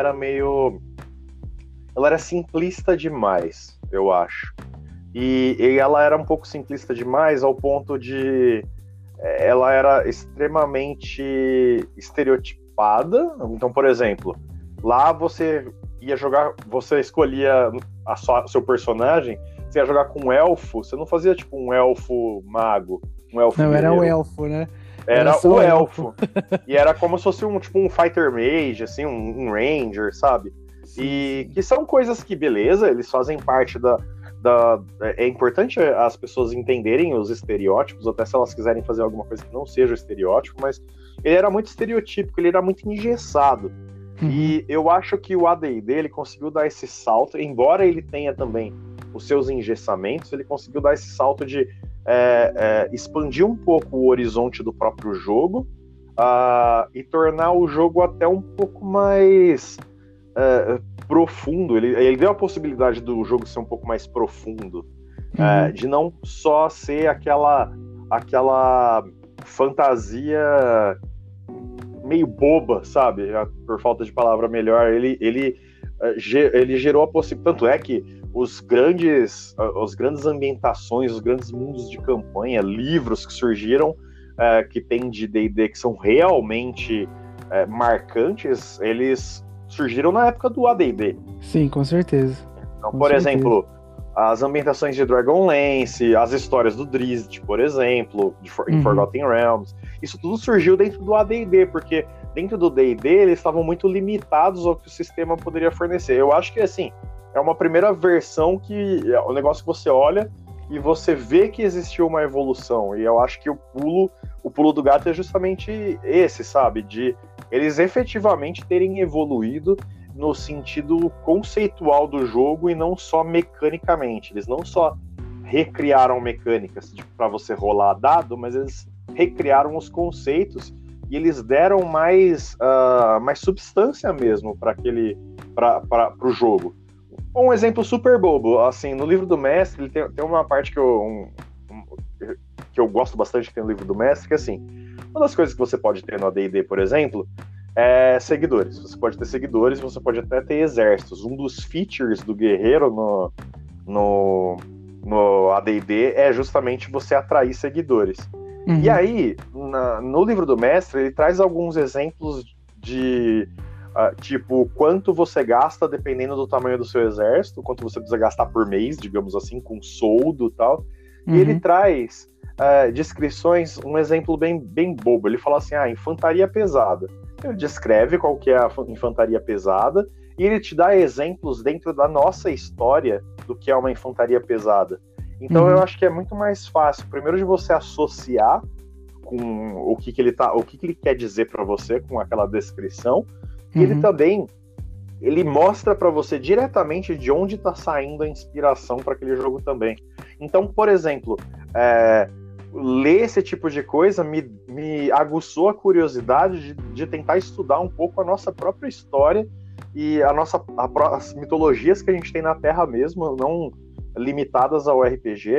era simplista demais, eu acho. E ela era um pouco simplista demais ao ponto de... Ela era extremamente estereotipada. Então, por exemplo, lá você ia jogar... Você escolhia seu personagem, você ia jogar com um elfo, você não fazia tipo um elfo mago, um elfo Não, guerreiro. era o elfo, né? Era o elfo. E era como se fosse um fighter mage, assim, um ranger, sabe? E que são coisas que, beleza, eles fazem parte é importante as pessoas entenderem os estereótipos, até se elas quiserem fazer alguma coisa que não seja estereótipo, mas ele era muito estereotípico, ele era muito engessado. E eu acho que o AD&D, ele conseguiu dar esse salto, embora ele tenha também os seus engessamentos, ele conseguiu dar esse salto de expandir um pouco o horizonte do próprio jogo e tornar o jogo até um pouco mais profundo. Ele deu a possibilidade do jogo ser um pouco mais profundo, de não só ser aquela fantasia meio boba, sabe? Por falta de palavra melhor. Ele gerou a possibilidade. Tanto é que as grandes ambientações, os grandes mundos de campanha, livros que surgiram, que tem de D&D que são realmente marcantes, eles surgiram na época do AD&D. Sim, com certeza. Então, por exemplo, as ambientações de Dragonlance, as histórias do Drizzt, por exemplo, em Forgotten Realms, isso tudo surgiu dentro do AD&D, porque dentro do D&D eles estavam muito limitados ao que o sistema poderia fornecer. Eu acho que, assim, é uma primeira versão que é um negócio que você olha e você vê que existiu uma evolução, e eu acho que o pulo do gato é justamente esse, sabe? De eles efetivamente terem evoluído no sentido conceitual do jogo e não só mecanicamente. Eles não só recriaram mecânicas para você rolar dado, mas eles recriaram os conceitos e eles deram mais substância mesmo para o jogo. Um exemplo super bobo, assim, no livro do mestre, ele tem uma parte que eu gosto bastante que tem no livro do mestre, que assim, uma das coisas que você pode ter no AD&D, por exemplo, é seguidores. Você pode ter seguidores, você pode até ter exércitos. Um dos features do guerreiro no AD&D é justamente você atrair seguidores. E aí, no livro do mestre, ele traz alguns exemplos de tipo, quanto você gasta dependendo do tamanho do seu exército, quanto você precisa gastar por mês, digamos assim, com soldo e tal. E ele traz descrições, um exemplo bem bobo. Ele fala assim, infantaria pesada. Ele descreve qual que é a infantaria pesada e ele te dá exemplos dentro da nossa história do que é uma infantaria pesada. Então eu acho que é muito mais fácil, primeiro, de você associar com o que ele quer dizer para você com aquela descrição. E ele também mostra para você diretamente de onde está saindo a inspiração para aquele jogo também. Então, por exemplo, ler esse tipo de coisa me aguçou a curiosidade de tentar estudar um pouco a nossa própria história e as mitologias que a gente tem na Terra mesmo, não limitadas ao RPG,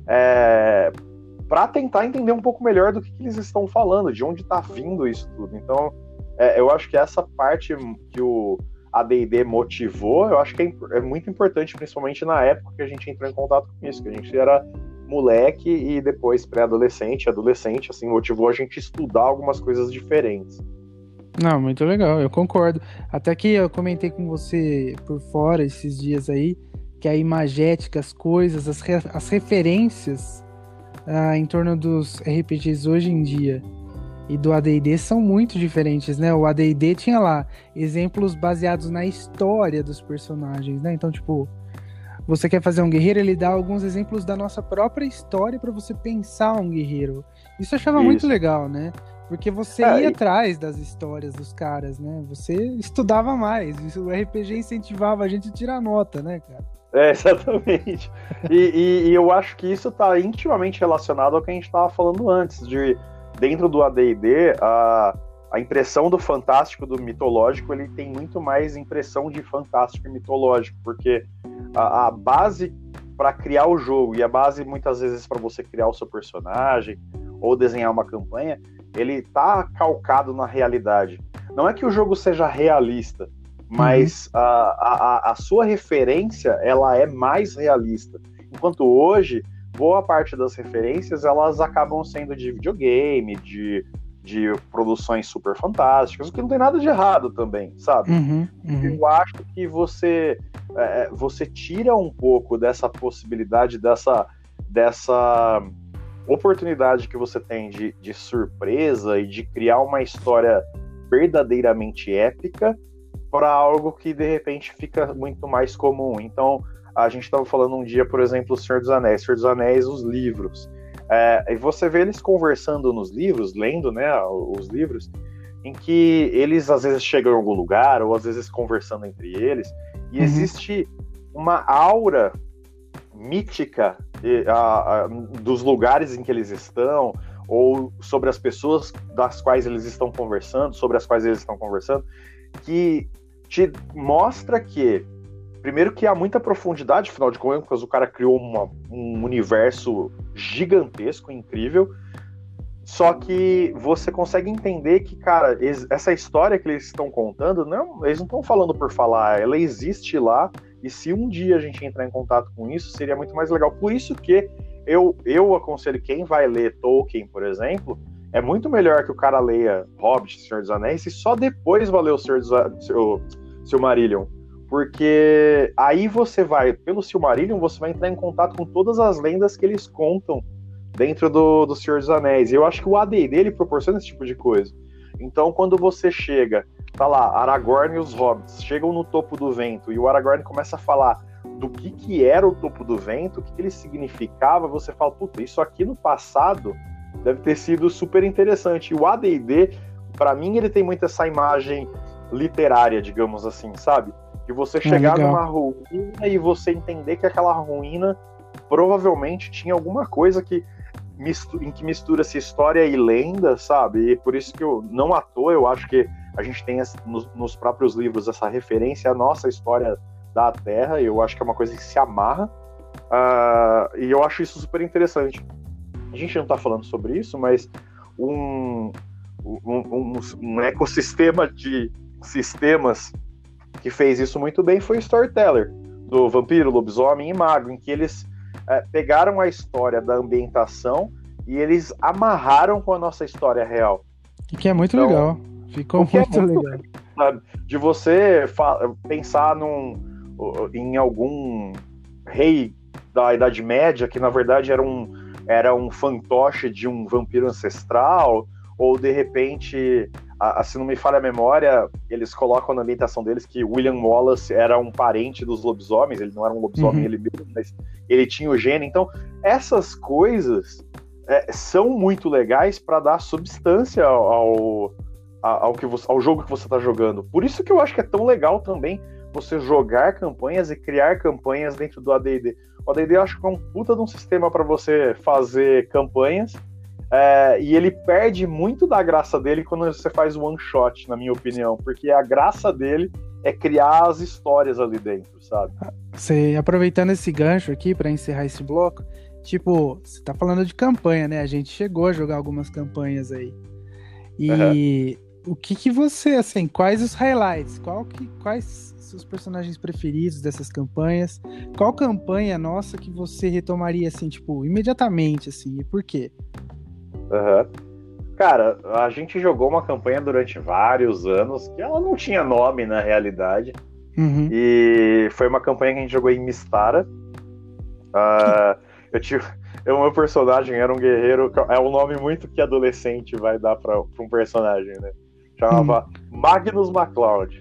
para tentar entender um pouco melhor do que eles estão falando, de onde está vindo isso tudo. Então, eu acho que essa parte que o AD&D motivou, eu acho que é muito importante, principalmente na época que a gente entrou em contato com isso, que a gente era moleque e depois pré-adolescente, adolescente, assim, motivou a gente a estudar algumas coisas diferentes. Não, muito legal, eu concordo. Até que eu comentei com você por fora esses dias aí, que a imagética, as coisas, as referências em torno dos RPGs hoje em dia e do AD&D são muito diferentes, né? O AD&D tinha lá exemplos baseados na história dos personagens, né? Então, tipo, você quer fazer um guerreiro, ele dá alguns exemplos da nossa própria história para você pensar um guerreiro. Isso eu achava muito legal, né? Porque você ia atrás das histórias dos caras, né? Você estudava mais. O RPG incentivava a gente a tirar nota, né, cara? Exatamente. E eu acho que isso está intimamente relacionado ao que a gente estava falando antes, de dentro do AD&D, a impressão do fantástico, do mitológico, ele tem muito mais impressão de fantástico e mitológico, porque a base para criar o jogo e a base muitas vezes para você criar o seu personagem ou desenhar uma campanha, ele tá calcado na realidade. Não é que o jogo seja realista, mas a sua referência, ela é mais realista. Enquanto hoje, boa parte das referências, elas acabam sendo de videogame, de produções super fantásticas, o que não tem nada de errado também, sabe? Eu acho que você tira um pouco dessa possibilidade, dessa oportunidade que você tem de surpresa e de criar uma história verdadeiramente épica para algo que de repente fica muito mais comum. Então, a gente estava falando um dia, por exemplo, o Senhor dos Anéis, os livros. E você vê eles conversando nos livros, lendo, né, os livros, em que eles às vezes chegam em algum lugar, ou às vezes conversando entre eles, e existe uma aura mítica dos lugares em que eles estão, ou sobre as pessoas das quais eles estão conversando, que te mostra que, primeiro, que há muita profundidade, afinal de contas, o cara criou um universo gigantesco, incrível, só que você consegue entender que, cara, essa história que eles estão contando, eles não estão falando por falar, ela existe lá, e se um dia a gente entrar em contato com isso, seria muito mais legal. Por isso que eu aconselho quem vai ler Tolkien, por exemplo, é muito melhor que o cara leia Hobbit, Senhor dos Anéis, e só depois vai ler o Silmarillion. Porque aí pelo Silmarillion, você vai entrar em contato com todas as lendas que eles contam dentro do Senhor dos Anéis. E eu acho que o AD&D, ele proporciona esse tipo de coisa. Então, quando você chega, tá lá, Aragorn e os Hobbits chegam no topo do vento, e o Aragorn começa a falar do que era o topo do vento, o que ele significava, você fala, puta, isso aqui no passado deve ter sido super interessante. E o AD&D, pra mim, ele tem muito essa imagem literária, digamos assim, sabe? De você chegar numa ruína e você entender que aquela ruína provavelmente tinha alguma coisa em que mistura-se história e lenda, sabe? E por isso que não à toa, eu acho que a gente tem nos próprios livros essa referência à nossa história da Terra, e eu acho que é uma coisa que se amarra, e eu acho isso super interessante. A gente não tá falando sobre isso, mas um ecossistema de sistemas que fez isso muito bem foi o Storyteller, do Vampiro, Lobisomem e Mago, em que eles pegaram a história da ambientação e eles amarraram com a nossa história real. Que é muito legal. Ficou muito legal. Sabe? De você pensar em algum rei da Idade Média que na verdade era um fantoche de um vampiro ancestral, ou de repente, se não me falha a memória, eles colocam na ambientação deles que William Wallace era um parente dos lobisomens, ele não era um lobisomem ele mesmo, mas ele tinha o gene. Então, essas coisas são muito legais para dar substância ao jogo que você está jogando. Por isso que eu acho que é tão legal também você jogar campanhas e criar campanhas dentro do AD&D. O AD&D eu acho que é um puta de um sistema para você fazer campanhas, e ele perde muito da graça dele quando você faz one shot, na minha opinião, porque a graça dele é criar as histórias ali dentro, sabe? Aproveitando esse gancho aqui para encerrar esse bloco, Tipo, você tá falando de campanha, né? A gente chegou a jogar algumas campanhas aí. E o que você, assim, quais os highlights? Quais seus personagens preferidos dessas campanhas? Qual campanha nossa que você retomaria, assim, tipo, imediatamente, assim, e por quê? Cara, a gente jogou uma campanha durante vários anos que ela não tinha nome na realidade. Uhum. E foi uma campanha que a gente jogou em Mystara. O meu personagem era um guerreiro. É um nome muito que adolescente vai dar pra um personagem, né? Chamava Magnus MacLeod.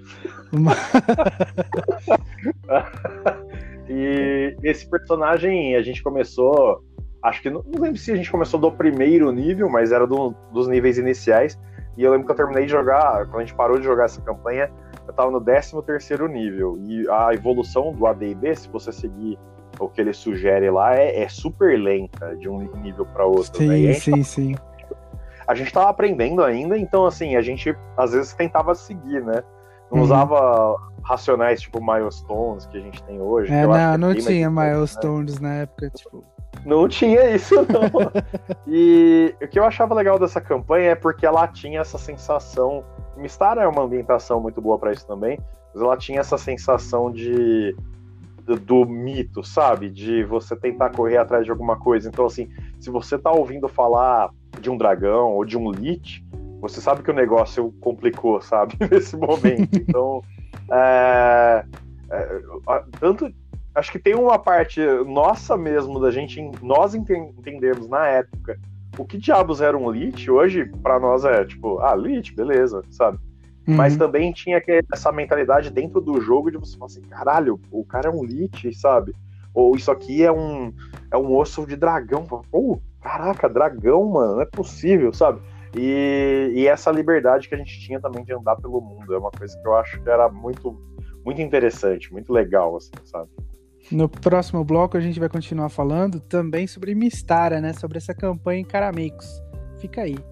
E esse personagem a gente começou. Acho que não lembro se a gente começou do primeiro nível, mas era dos níveis iniciais. E eu lembro que eu terminei de jogar. Quando a gente parou de jogar essa campanha, eu tava no 13º nível. E a evolução do AD&D, se você seguir o que ele sugere lá, é super lenta de um nível para outro. Sim, né? sim. A gente tava aprendendo ainda, então assim, a gente às vezes tentava seguir, né? Não usava racionais tipo milestones que a gente tem hoje. Não tinha milestones, né? Na época, tipo... Não tinha isso, não. E o que eu achava legal dessa campanha é porque ela tinha essa sensação... Mystara é uma ambientação muito boa para isso também, mas ela tinha essa sensação do mito, sabe? De você tentar correr atrás de alguma coisa. Então, assim, se você tá ouvindo falar de um dragão ou de um lich, você sabe que o negócio complicou, sabe? Nesse momento. Então, tanto... Acho que tem uma parte nossa mesmo, nós entendermos na época o que diabos era um lich. Hoje, pra nós é tipo, lich, beleza, sabe? Mas também tinha essa mentalidade dentro do jogo de você falar assim, caralho, o cara é um lich, sabe? Ou isso aqui é um osso de dragão. Caraca, dragão, mano, não é possível, sabe? E essa liberdade que a gente tinha também de andar pelo mundo é uma coisa que eu acho que era muito, muito interessante, muito legal, assim, sabe? No próximo bloco a gente vai continuar falando também sobre Mystara, né? Sobre essa campanha em Carameicos. Fica aí.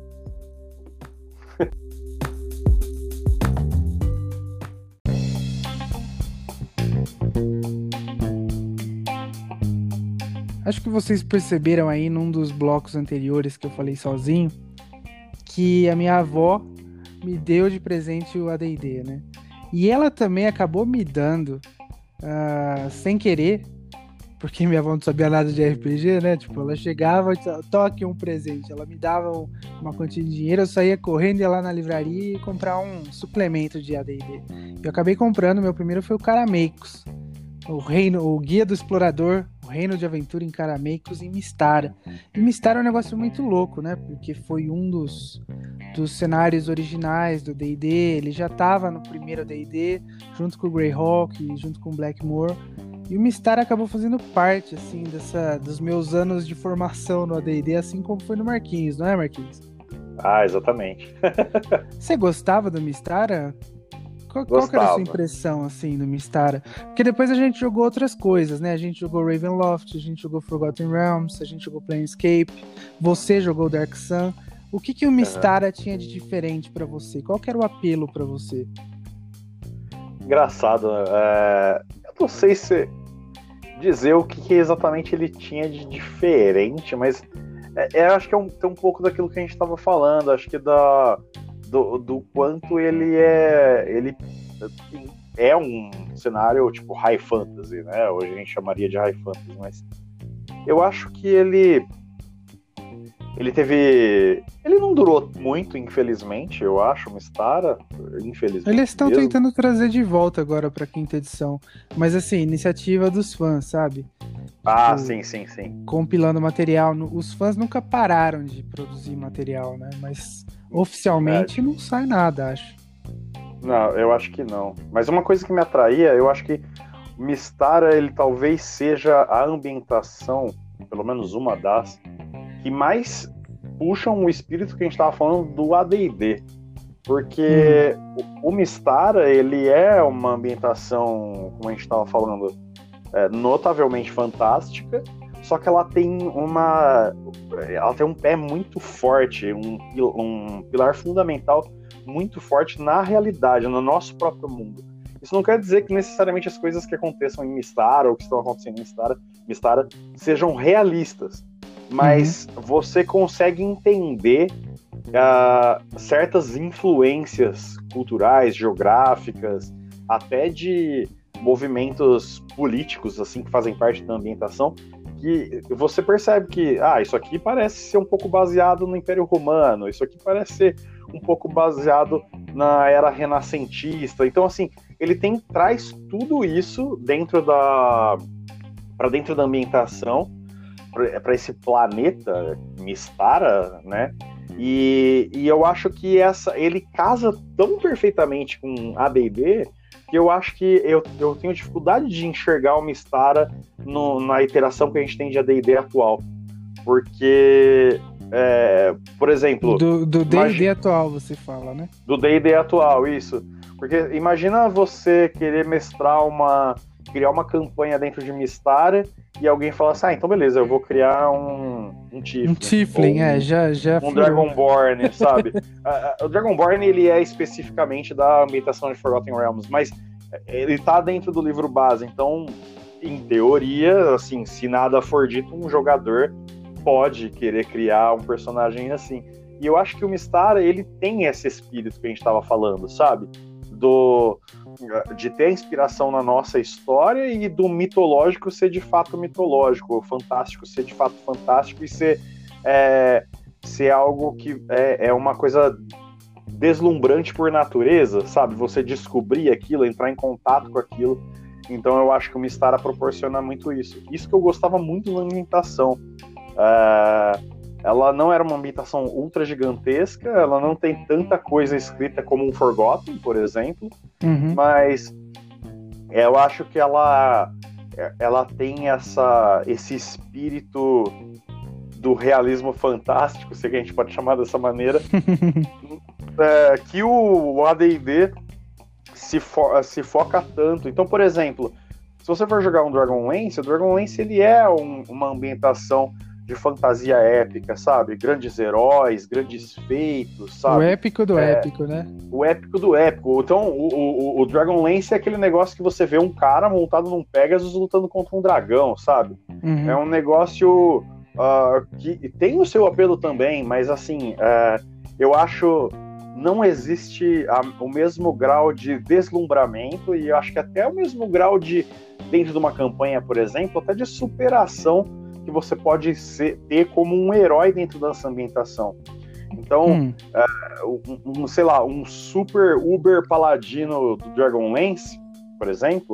Acho que vocês perceberam aí num dos blocos anteriores que eu falei sozinho que a minha avó me deu de presente o AD&D, né? E ela também acabou me dando sem querer, porque minha avó não sabia nada de RPG, né? Tipo, ela chegava e toque um presente. Ela me dava uma quantia de dinheiro, eu saía correndo, ia lá na livraria e comprar um suplemento de AD&D. Eu acabei comprando, meu primeiro foi o Carameicos, o Guia do Explorador, o Reino de Aventura em Carameicos, em Mystara. E Mystara é um negócio muito louco, né? Porque foi um dos cenários originais do D&D, ele já estava no primeiro D&D, junto com o Greyhawk, junto com o Blackmoor, e o Mystara acabou fazendo parte, assim, dos meus anos de formação no AD&D, assim como foi no Marquinhos, não é, Marquinhos? Exatamente. Você gostava do Mystara? Qual que era a sua impressão, assim, do Mystara? Porque depois a gente jogou outras coisas, né? A gente jogou Ravenloft, a gente jogou Forgotten Realms, a gente jogou Planescape, você jogou Dark Sun. O que o Mystara tinha de diferente pra você? Qual que era o apelo pra você? Engraçado, eu não sei se dizer o que exatamente ele tinha de diferente, mas acho que tem um pouco daquilo que a gente estava falando, acho que do quanto ele é um cenário tipo high fantasy, né? Hoje a gente chamaria de high fantasy, mas eu acho que ele não durou muito, infelizmente, eu acho, o Mystara, infelizmente. Eles estão tentando trazer de volta agora pra 5ª edição, mas assim, iniciativa dos fãs, sabe? Sim. Compilando material, os fãs nunca pararam de produzir material, né? Mas oficialmente não sai nada, acho. Não, eu acho que não. Mas uma coisa que me atraía, eu acho que o Mystara, ele talvez seja a ambientação, pelo menos uma das, que mais puxam o espírito que a gente estava falando do AD&D. Porque o Mystara, ele é uma ambientação, como a gente estava falando, notavelmente fantástica, só que ela tem um pé muito forte, um pilar fundamental muito forte na realidade, no nosso próprio mundo. Isso não quer dizer que necessariamente as coisas que aconteçam em Mystara ou que estão acontecendo em Mystara sejam realistas, mas você consegue entender certas influências culturais, geográficas, até de movimentos políticos assim que fazem parte da ambientação, que você percebe que isso aqui parece ser um pouco baseado no Império Romano, isso aqui parece ser um pouco baseado na era renascentista. Então, assim, ele traz tudo isso para dentro da ambientação, para esse planeta Mystara, né? E eu acho que ele casa tão perfeitamente com AD&D que eu acho que eu tenho dificuldade de enxergar o Mystara na iteração que a gente tem de AD&D atual. Porque, por exemplo... Do D&D atual, você fala, né? Do D&D atual, isso. Porque imagina você querer criar uma campanha dentro de Mystara e alguém fala assim, então beleza, eu vou criar um Tiefling. Um Tiefling, já um Dragonborn, sabe? O Dragonborn, ele é especificamente da ambientação de Forgotten Realms, mas ele tá dentro do livro base, então, em teoria, assim, se nada for dito, um jogador pode querer criar um personagem assim. E eu acho que o Mystara, ele tem esse espírito que a gente tava falando, sabe? De ter a inspiração na nossa história e do mitológico ser de fato mitológico, o fantástico ser de fato fantástico e ser algo que é uma coisa deslumbrante por natureza, sabe? Você descobrir aquilo, entrar em contato com aquilo. Então eu acho que o Mystara proporciona muito isso. Isso que eu gostava muito da ambientação. Ela não era uma ambientação ultra gigantesca, ela não tem tanta coisa escrita como um Forgotten, por exemplo, mas eu acho que ela tem esse espírito do realismo fantástico, se a gente pode chamar dessa maneira, que o AD&D se foca tanto. Então, por exemplo, se você for jogar um Dragonlance, o Dragonlance ele é uma ambientação de fantasia épica, sabe? Grandes heróis, grandes feitos, sabe? O épico do épico, né? O épico do épico. Então, o Dragonlance é aquele negócio que você vê um cara montado num Pegasus lutando contra um dragão, sabe? É um negócio que tem o seu apelo também, mas assim, eu acho não existe o mesmo grau de deslumbramento e eu acho que até o mesmo grau de, dentro de uma campanha, por exemplo, até de superação que você pode ter como um herói dentro dessa ambientação. Então, sei lá, um super uber paladino do Dragonlance, por exemplo,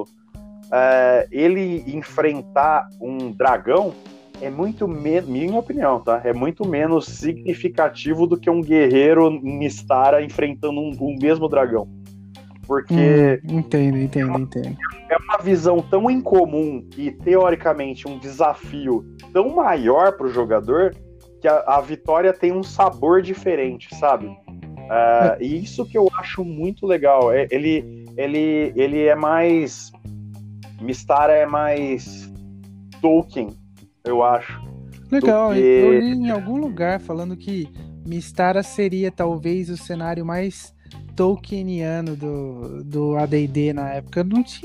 ele enfrentar um dragão é muito minha opinião, tá? É muito menos significativo do que um guerreiro em Mystara enfrentando um mesmo dragão. Porque entendo. É uma visão tão incomum e, teoricamente, um desafio tão maior para o jogador que a vitória tem um sabor diferente, sabe? E isso que eu acho muito legal. Ele é mais... Mystara é mais Tolkien, eu acho. Legal, eu li em algum lugar falando que Mystara seria talvez o cenário mais Tolkieniano do AD&D na época.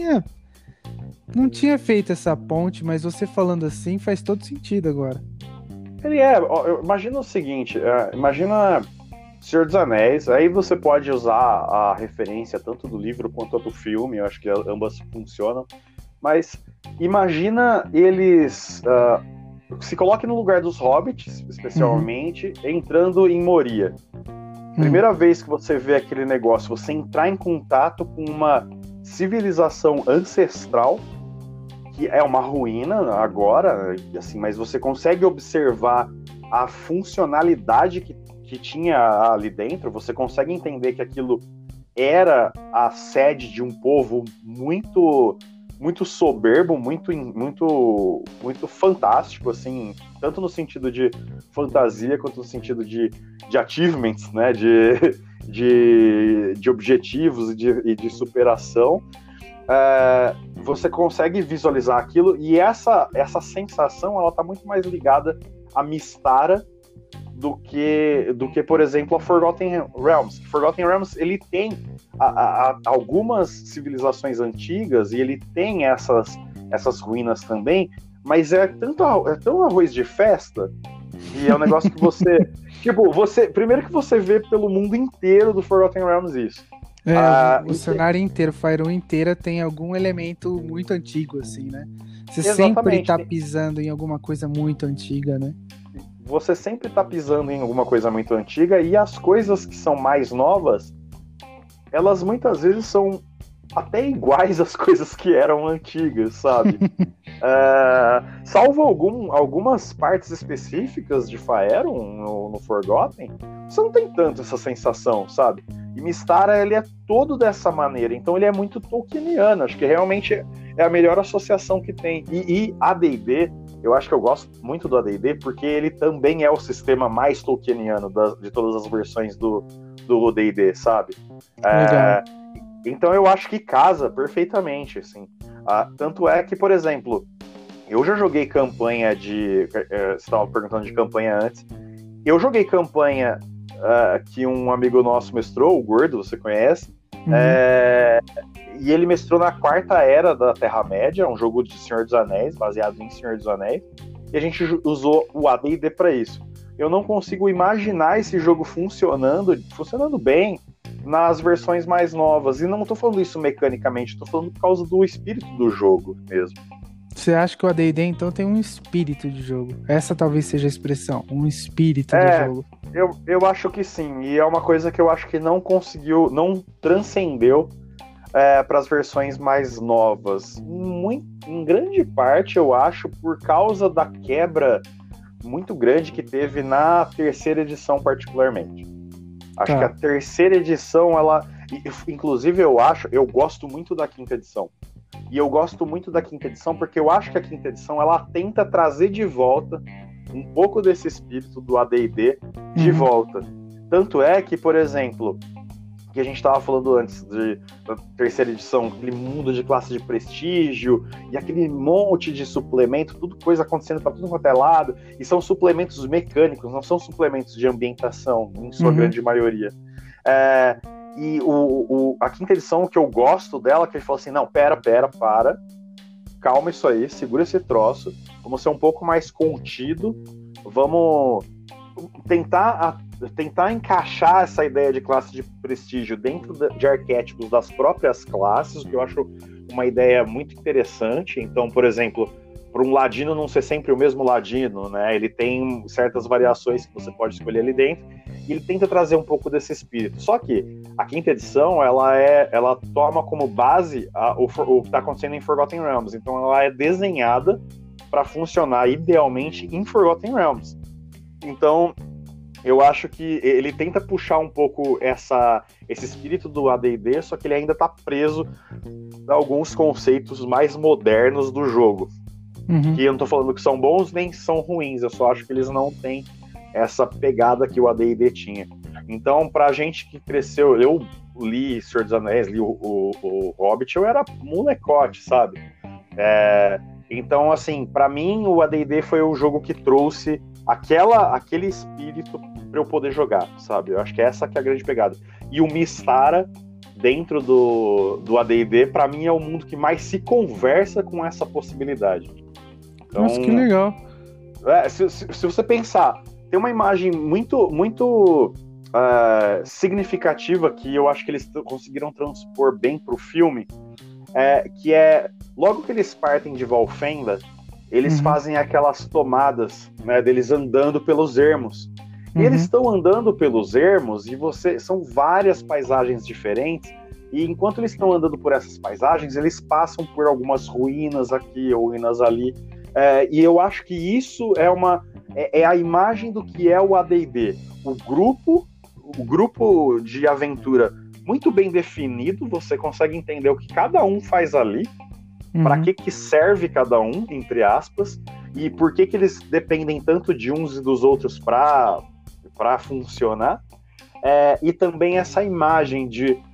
Não tinha feito essa ponte, mas você falando assim faz todo sentido agora. Ele imagina o seguinte, imagina Senhor dos Anéis, aí você pode usar a referência tanto do livro quanto do filme, eu acho que ambas funcionam, mas imagina eles... se coloque no lugar dos hobbits, especialmente, entrando em Moria. Primeira vez que você vê aquele negócio, você entrar em contato com uma civilização ancestral, que é uma ruína agora, assim, mas você consegue observar a funcionalidade que tinha ali dentro, você consegue entender que aquilo era a sede de um povo muito... muito soberbo, muito fantástico, assim, tanto no sentido de fantasia quanto no sentido de achievements, né, de objetivos e de superação. Você consegue visualizar aquilo e essa sensação ela está muito mais ligada a Mystara do que, por exemplo, a Forgotten Realms. Forgotten Realms, ele tem algumas civilizações antigas e ele tem essas ruínas também, mas é tão arroz de festa, e é um negócio que você... tipo, primeiro que você vê pelo mundo inteiro do Forgotten Realms isso. O cenário inteiro, Faerun inteira tem algum elemento muito antigo, assim, né? Você Exatamente. sempre tá pisando em alguma coisa muito antiga, né? Você sempre tá pisando em alguma coisa muito antiga, e as coisas que são mais novas, elas muitas vezes são até iguais às coisas que eram antigas, sabe? Salvo algumas partes específicas de Faerun no Forgotten, você não tem tanto essa sensação, sabe? E Mystara, ele é todo dessa maneira, então ele é muito Tolkieniano, acho que realmente é a melhor associação que tem. E AD&D, eu acho que eu gosto muito do AD&D, porque ele também é o sistema mais Tolkieniano de todas as versões do D&D, sabe? Então eu acho que casa perfeitamente, assim. Tanto é que, por exemplo, eu já joguei campanha de... Você estava perguntando de campanha antes. Eu joguei campanha que um amigo nosso mestrou, o Gordo, você conhece. E ele mestrou na Quarta Era da Terra-média, um jogo de Senhor dos Anéis, baseado em Senhor dos Anéis. E a gente usou o AD&D para isso. Eu não consigo imaginar esse jogo funcionando bem nas versões mais novas. E não tô falando isso mecanicamente, tô falando por causa do espírito do jogo mesmo. Você acha que o AD&D, então, tem um espírito de jogo? Essa talvez seja a expressão, um espírito de jogo. Eu acho que sim, e é uma coisa que eu acho que não transcendeu para as versões mais novas. Em grande parte, eu acho, por causa da quebra muito grande que teve na terceira edição, particularmente. Acho que a terceira edição, inclusive eu gosto muito da quinta edição. E eu gosto muito da quinta edição porque eu acho que a quinta edição, ela tenta trazer de volta um pouco desse espírito do AD&D de volta. Tanto é que, por exemplo, que a gente estava falando antes da terceira edição, aquele mundo de classe de prestígio e aquele monte de suplemento, tudo coisa acontecendo para tudo quanto é lado, e são suplementos mecânicos, não são suplementos de ambientação, em sua grande maioria. E a quinta edição, o que eu gosto dela, que ele falou assim, não, para, calma isso aí, segura esse troço, vamos ser um pouco mais contido, vamos tentar encaixar essa ideia de classe de prestígio dentro de arquétipos das próprias classes, o que eu acho uma ideia muito interessante. Então, por exemplo, para um ladino não ser sempre o mesmo ladino, né? Ele tem certas variações que você pode escolher ali dentro, e ele tenta trazer um pouco desse espírito. Só que a quinta edição, ela toma como base o que está acontecendo em Forgotten Realms. Então ela é desenhada para funcionar idealmente em Forgotten Realms. Então eu acho que ele tenta puxar um pouco esse espírito do AD&D, só que ele ainda está preso a alguns conceitos mais modernos do jogo. Que eu não estou falando que são bons nem são ruins, eu só acho que eles não têm essa pegada que o AD&D tinha. Então, pra gente que cresceu, eu li Senhor dos Anéis, li o Hobbit, eu era molecote, sabe? Então, assim, pra mim, o AD&D foi o jogo que trouxe aquele espírito pra eu poder jogar, sabe? Eu acho que essa que é a grande pegada. E o Mystara, dentro do AD&D, pra mim é o mundo que mais se conversa com essa possibilidade. Então, nossa, que legal. Se você pensar, tem uma imagem muito, muito significativa que eu acho que eles conseguiram transpor bem pro filme, que é, logo que eles partem de Valfenda, eles fazem aquelas tomadas, né, deles andando pelos ermos. E eles estão andando pelos ermos e são várias paisagens diferentes, e enquanto eles estão andando por essas paisagens, eles passam por algumas ruínas aqui, ruínas ali, e eu acho que isso é a imagem do que é o AD&D. O grupo de aventura muito bem definido, você consegue entender o que cada um faz ali, para que serve cada um, entre aspas, e por que eles dependem tanto de uns e dos outros para funcionar. E também essa imagem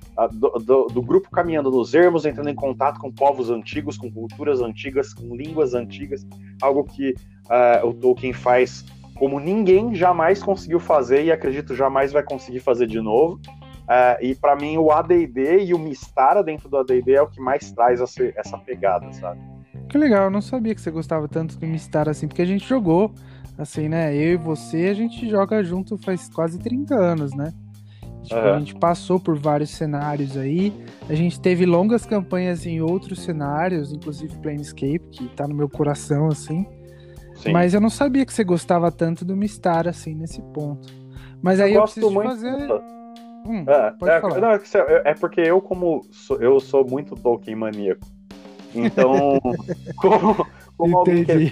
do grupo caminhando nos ermos, entrando em contato com povos antigos, com culturas antigas, com línguas antigas, algo que o Tolkien faz como ninguém jamais conseguiu fazer e acredito jamais vai conseguir fazer de novo. E pra mim o AD&D e o Mystara dentro do AD&D é o que mais traz essa pegada, sabe? Que legal, eu não sabia que você gostava tanto do Mystara assim, porque a gente jogou, assim, né? Eu e você, a gente joga junto faz quase 30 anos, né? Tipo, a gente passou por vários cenários aí, a gente teve longas campanhas em outros cenários, inclusive Planescape, que tá no meu coração, assim. Sim. Mas eu não sabia que você gostava tanto do Mystara, assim, nesse ponto. Mas aí eu preciso muito fazer... pode falar. Não, é porque eu sou muito Tolkien maníaco. Então, como alguém que...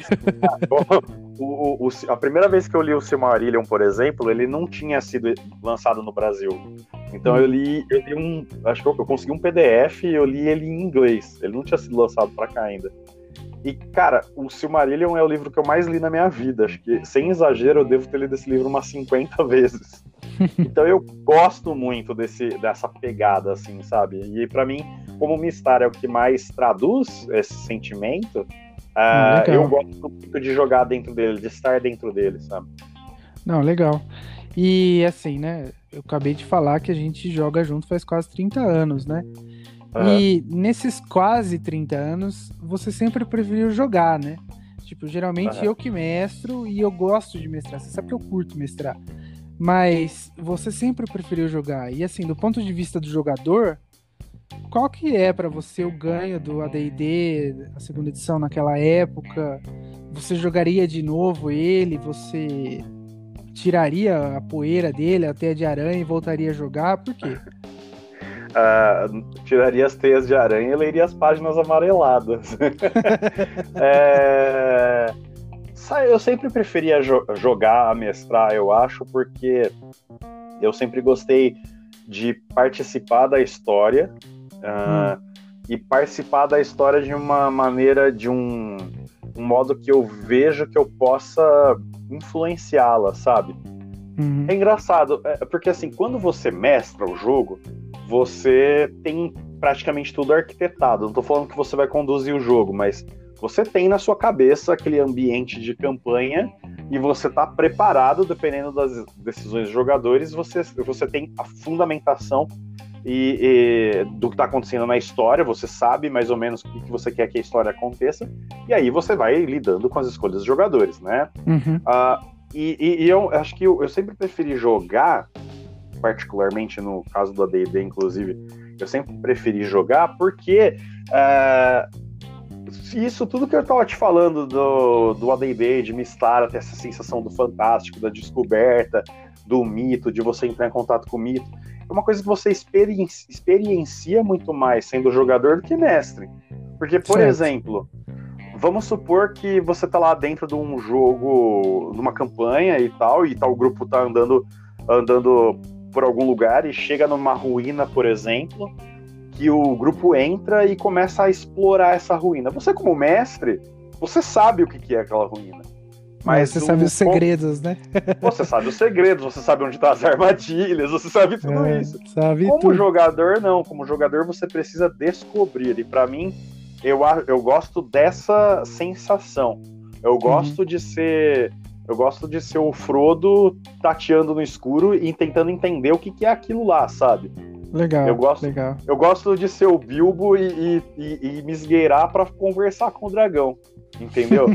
A primeira vez que eu li o Silmarillion, por exemplo, ele não tinha sido lançado no Brasil. Então eu li acho que eu consegui um PDF e eu li ele em inglês. Ele não tinha sido lançado pra cá ainda. E, cara, o Silmarillion é o livro que eu mais li na minha vida. Acho que, sem exagero, eu devo ter lido esse livro umas 50 vezes. Então eu gosto muito dessa pegada, assim, sabe? E pra mim, como o Mystara é o que mais traduz esse sentimento, eu gosto muito de jogar dentro dele, de estar dentro dele, sabe? Não, legal. E assim, né? Eu acabei de falar que a gente joga junto faz quase 30 anos, né? E nesses quase 30 anos, você sempre preferiu jogar, né? Tipo, geralmente eu que mestro e eu gosto de mestrar. Você sabe que eu curto mestrar. Mas você sempre preferiu jogar. E assim, do ponto de vista do jogador, qual que é pra você o ganho do AD&D, a segunda edição naquela época? Você jogaria de novo ele? Você tiraria a poeira dele, a teia de aranha e voltaria a jogar? Por quê? Tiraria as teias de aranha e leria as páginas amareladas. Eu sempre preferia jogar, mestrar, eu acho, porque eu sempre gostei de participar da história e participar da história de uma maneira, de um modo que eu vejo que eu possa influenciá-la, sabe? É engraçado, porque assim, quando você mestra o jogo, você tem praticamente tudo arquitetado. Não tô falando que você vai conduzir o jogo, mas você tem na sua cabeça aquele ambiente de campanha e você tá preparado, dependendo das decisões dos jogadores, você tem a fundamentação do que tá acontecendo na história, você sabe mais ou menos o que você quer que a história aconteça, e aí você vai lidando com as escolhas dos jogadores, né? E eu acho que eu sempre preferi jogar, particularmente no caso do AD&D, inclusive, eu sempre preferi jogar porque isso tudo que eu tava te falando do AD&D, de Mystara, ter essa sensação do fantástico, da descoberta, do mito, de você entrar em contato com o mito, é uma coisa que você experiencia muito mais sendo jogador do que mestre. Porque, por exemplo, vamos supor que você tá lá dentro de um jogo, numa campanha e tal o grupo tá andando por algum lugar e chega numa ruína, por exemplo, que o grupo entra e começa a explorar essa ruína. Você, como mestre, você sabe o que é aquela ruína. Mas você sabe os segredos, né? Você sabe os segredos, você sabe onde estão as armadilhas, você sabe tudo isso. Como jogador, não. Como jogador, você precisa descobrir. E pra mim, eu gosto dessa sensação. Eu gosto de ser o Frodo tateando no escuro e tentando entender o que é aquilo lá, sabe? Legal. Eu gosto de ser o Bilbo e me esgueirar pra conversar com o dragão, entendeu?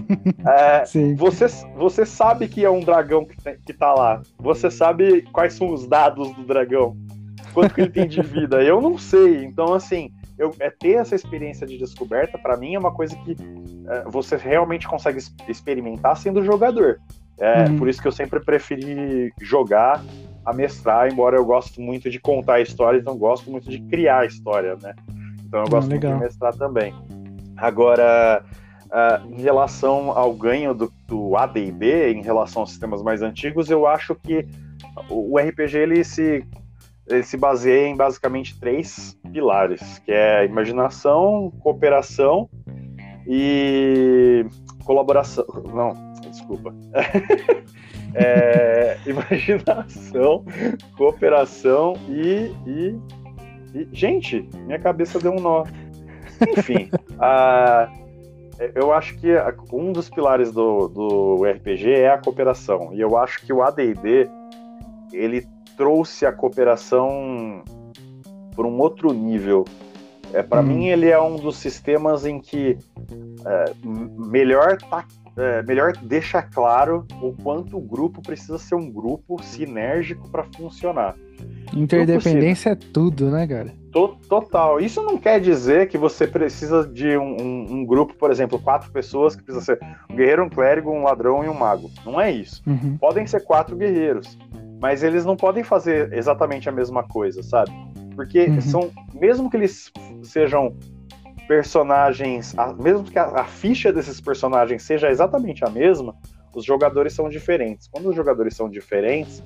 Você sabe que é um dragão que tá lá. Você sabe quais são os dados do dragão, quanto que ele tem de vida. Eu não sei. Então, assim, ter essa experiência de descoberta, pra mim, é uma coisa que você realmente consegue experimentar sendo jogador. Por isso que eu sempre preferi jogar a mestrar, embora eu gosto muito de contar histórias, então gosto muito de criar a história, né? Então eu gosto muito de mestrar também. Agora, em relação ao ganho do AD&D, em relação aos sistemas mais antigos, eu acho que o RPG ele se baseia em basicamente 3 pilares, que é imaginação, cooperação e colaboração. Não, desculpa. Imaginação, cooperação e... Gente, minha cabeça deu um nó. Enfim, eu acho que um dos pilares do RPG é a cooperação. E eu acho que o AD&D, ele trouxe a cooperação por um outro nível. Para mim, ele é um dos sistemas em que melhor deixa claro o quanto o grupo precisa ser um grupo sinérgico para funcionar. Interdependência é tudo, né, cara? Total. Isso não quer dizer que você precisa de um grupo, por exemplo, 4 pessoas, que precisa ser um guerreiro, um clérigo, um ladrão e um mago. Não é isso. Uhum. Podem ser 4 guerreiros, mas eles não podem fazer exatamente a mesma coisa, sabe? Porque mesmo que eles sejam personagens, mesmo que a ficha desses personagens seja exatamente a mesma, os jogadores são diferentes. Quando os jogadores são diferentes,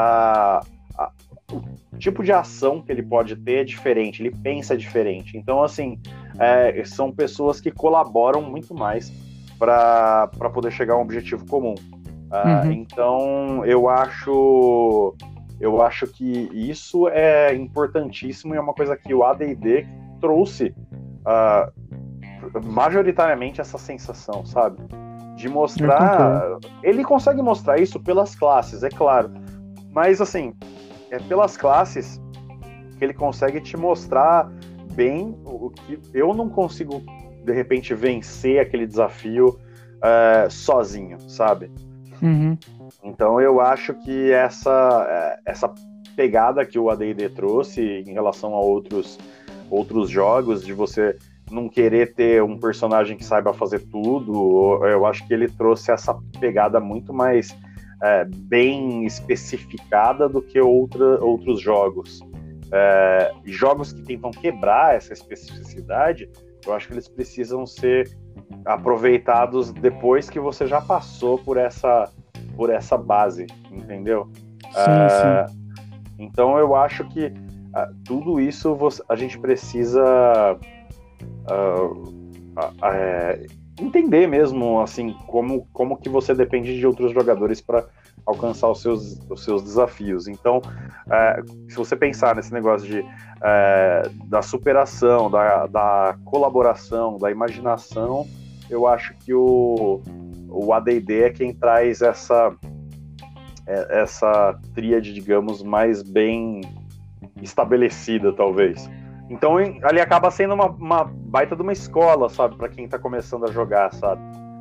o tipo de ação que ele pode ter é diferente, ele pensa diferente. Então, assim, são pessoas que colaboram muito mais para poder chegar a um objetivo comum. Então, eu acho que isso é importantíssimo e é uma coisa que o AD&D trouxe majoritariamente essa sensação, sabe? De mostrar... Ele consegue mostrar isso pelas classes, é claro. Mas, assim, é pelas classes que ele consegue te mostrar bem o que eu não consigo, de repente, vencer aquele desafio sozinho, sabe? Então eu acho que essa pegada que o AD&D trouxe em relação a outros jogos, de você não querer ter um personagem que saiba fazer tudo, eu acho que ele trouxe essa pegada muito mais bem especificada do que outros jogos. Jogos que tentam quebrar essa especificidade, eu acho que eles precisam ser aproveitados depois que você já passou por essa base, entendeu? Sim. Então eu acho que tudo isso a gente precisa entender mesmo, assim, como que você depende de outros jogadores para alcançar os seus desafios. Então, se você pensar nesse negócio da superação, da colaboração, da imaginação, eu acho que o AD&D é quem traz essa tríade, digamos, mais bem estabelecida, talvez. Então, ali acaba sendo uma baita de uma escola, sabe, para quem tá começando a jogar, sabe?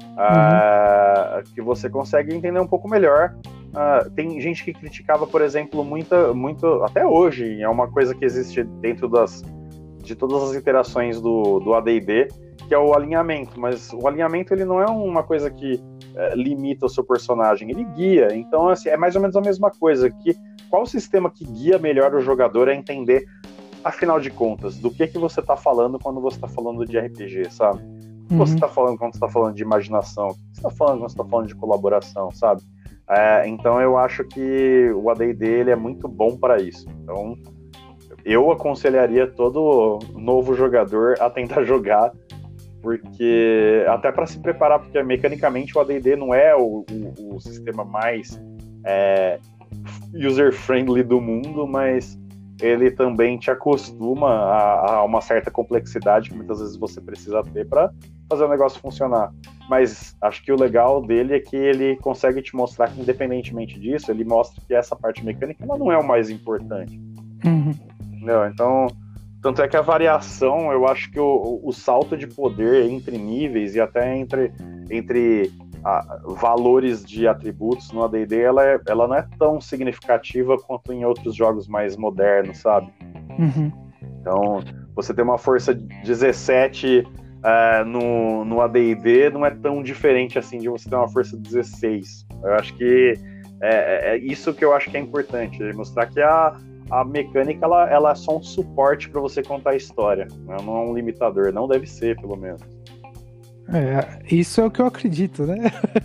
Que você consegue entender um pouco melhor. Tem gente que criticava, por exemplo, muito, até hoje, é uma coisa que existe dentro de todas as interações do AD&D, que é o alinhamento, mas o alinhamento ele não é uma coisa que limita o seu personagem, ele guia. Então, assim, é mais ou menos a mesma coisa. Qual o sistema que guia melhor o jogador a entender, afinal de contas, do que você está falando quando você está falando de RPG, sabe? O que você está falando quando você está falando de imaginação? O que você está falando quando você está falando de colaboração, sabe? Então eu acho que o AD&D ele é muito bom para isso. Então eu aconselharia todo novo jogador a tentar jogar, porque até para se preparar, porque mecanicamente o AD&D não é o sistema mais user-friendly do mundo, mas ele também te acostuma a uma certa complexidade que muitas vezes você precisa ter para fazer o negócio funcionar. Mas acho que o legal dele é que ele consegue te mostrar que, independentemente disso, ele mostra que essa parte mecânica ela não é o mais importante. Entendeu? Então, tanto é que a variação, eu acho que o salto de poder entre níveis e até entre valores de atributos no AD&D, ela não é tão significativa quanto em outros jogos mais modernos, sabe? Então, você ter uma força 17 no AD&D não é tão diferente assim de você ter uma força 16. Eu acho que é isso que eu acho que é importante, mostrar que a mecânica ela é só um suporte para você contar a história, não é um limitador, não deve ser, pelo menos. Isso é o que eu acredito, né?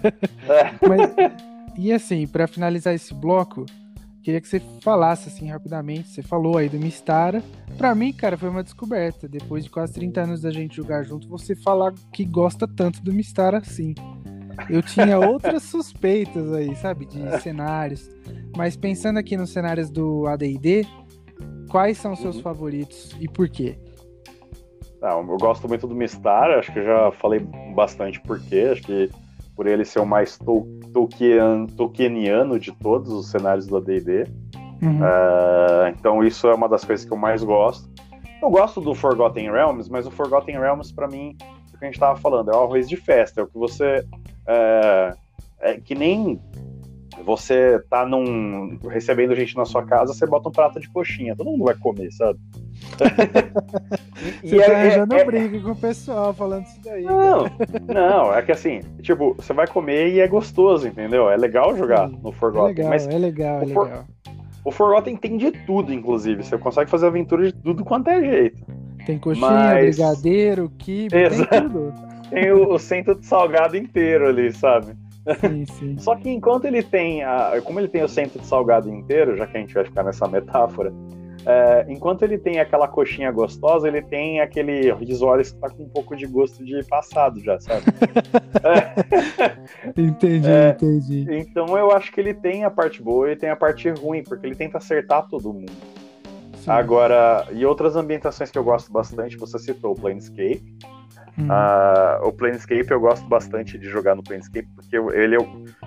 E assim, pra finalizar esse bloco, queria que você falasse assim rapidamente. Você falou aí do Mystara. Pra mim, cara, foi uma descoberta. Depois de quase 30 anos da gente jogar junto, você falar que gosta tanto do Mystara assim. Eu tinha outras suspeitas aí, sabe? De cenários. Mas pensando aqui nos cenários do AD&D, quais são os seus favoritos e por quê? Não, eu gosto muito do Mistar, acho que eu já falei bastante por quê, acho que por ele ser o mais Tolkieniano de todos os cenários do AD&D. Uhum. Então isso é uma das coisas que eu mais gosto. Eu gosto do Forgotten Realms, mas o Forgotten Realms, pra mim, é o que a gente tava falando, é o arroz de festa, é o que você... É que nem você tá recebendo gente na sua casa, você bota um prato de coxinha, todo mundo vai comer, sabe? Você tá arranjando briga com o pessoal falando isso daí. Não, é que assim, tipo, você vai comer e é gostoso, entendeu? É legal jogar no Forgotten. É legal. O Forgotten tem de tudo, inclusive. Você consegue fazer aventura de tudo quanto é jeito. Tem coxinha, brigadeiro, quibe, tem tudo. Tem o centro de salgado inteiro ali, sabe? Sim. Só que enquanto ele tem como ele tem o centro de salgado inteiro, já que a gente vai ficar nessa metáfora, enquanto ele tem aquela coxinha gostosa, ele tem aquele risoles que tá com um pouco de gosto de passado já, sabe? Entendi. Então eu acho que ele tem a parte boa e tem a parte ruim, porque ele tenta acertar todo mundo. Sim. Agora, e outras ambientações que eu gosto bastante, você citou o Planescape. O Planescape eu gosto bastante de jogar no Planescape, porque ele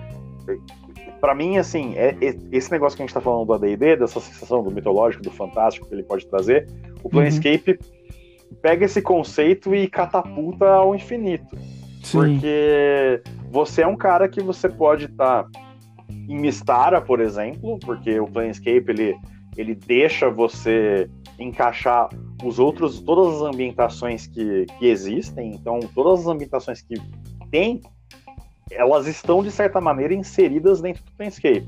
pra mim, assim, esse negócio que a gente tá falando do AD&D, dessa sensação do mitológico, do fantástico que ele pode trazer, o Planescape pega esse conceito e catapulta ao infinito. Sim. Porque você é um cara que você pode estar em Mistara, por exemplo, porque o Planescape, ele deixa você encaixar todas as ambientações que existem, então todas as ambientações que tem, elas estão de certa maneira inseridas dentro do Planescape.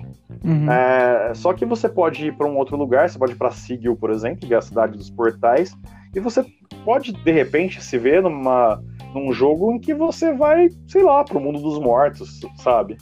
Só que você pode ir para um outro lugar, você pode ir para Sigil, por exemplo, que é a cidade dos portais, e você pode de repente se ver num jogo em que você vai, sei lá, para o mundo dos mortos, sabe?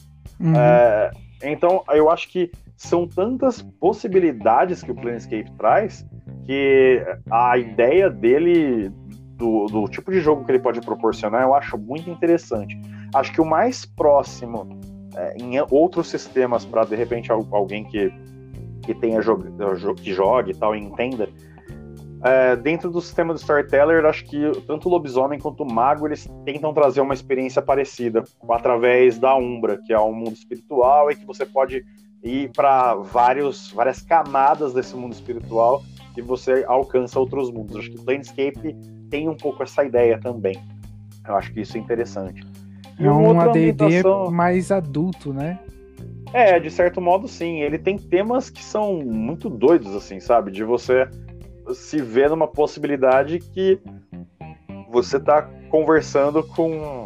Então eu acho que são tantas possibilidades que o Planescape traz que a ideia dele, do tipo de jogo que ele pode proporcionar, eu acho muito interessante. Acho que o mais próximo em outros sistemas para de repente alguém que tenha que jogue e tal e entenda, dentro do sistema do Storyteller, acho que tanto o Lobisomem quanto o Mago, eles tentam trazer uma experiência parecida através da Umbra, que é um mundo espiritual e que você pode ir para várias camadas desse mundo espiritual e você alcança outros mundos. Acho que o Planescape tem um pouco essa ideia também. Eu acho que isso é interessante. E um AD&D mais adulto, né? De certo modo, sim. Ele tem temas que são muito doidos, assim, sabe? De você se ver numa possibilidade que você tá conversando com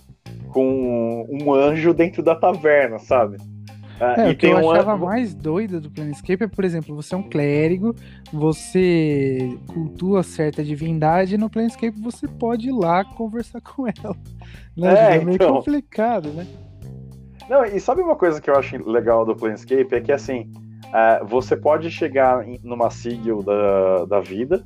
um anjo dentro da taverna, sabe? O que eu achava mais doido do Planescape é, por exemplo, você é um clérigo, você cultua certa divindade, e no Planescape você pode ir lá conversar com ela. Né? É meio complicado, né? Não, e sabe uma coisa que eu acho legal do Planescape? É que, assim, você pode chegar numa Sigil da vida,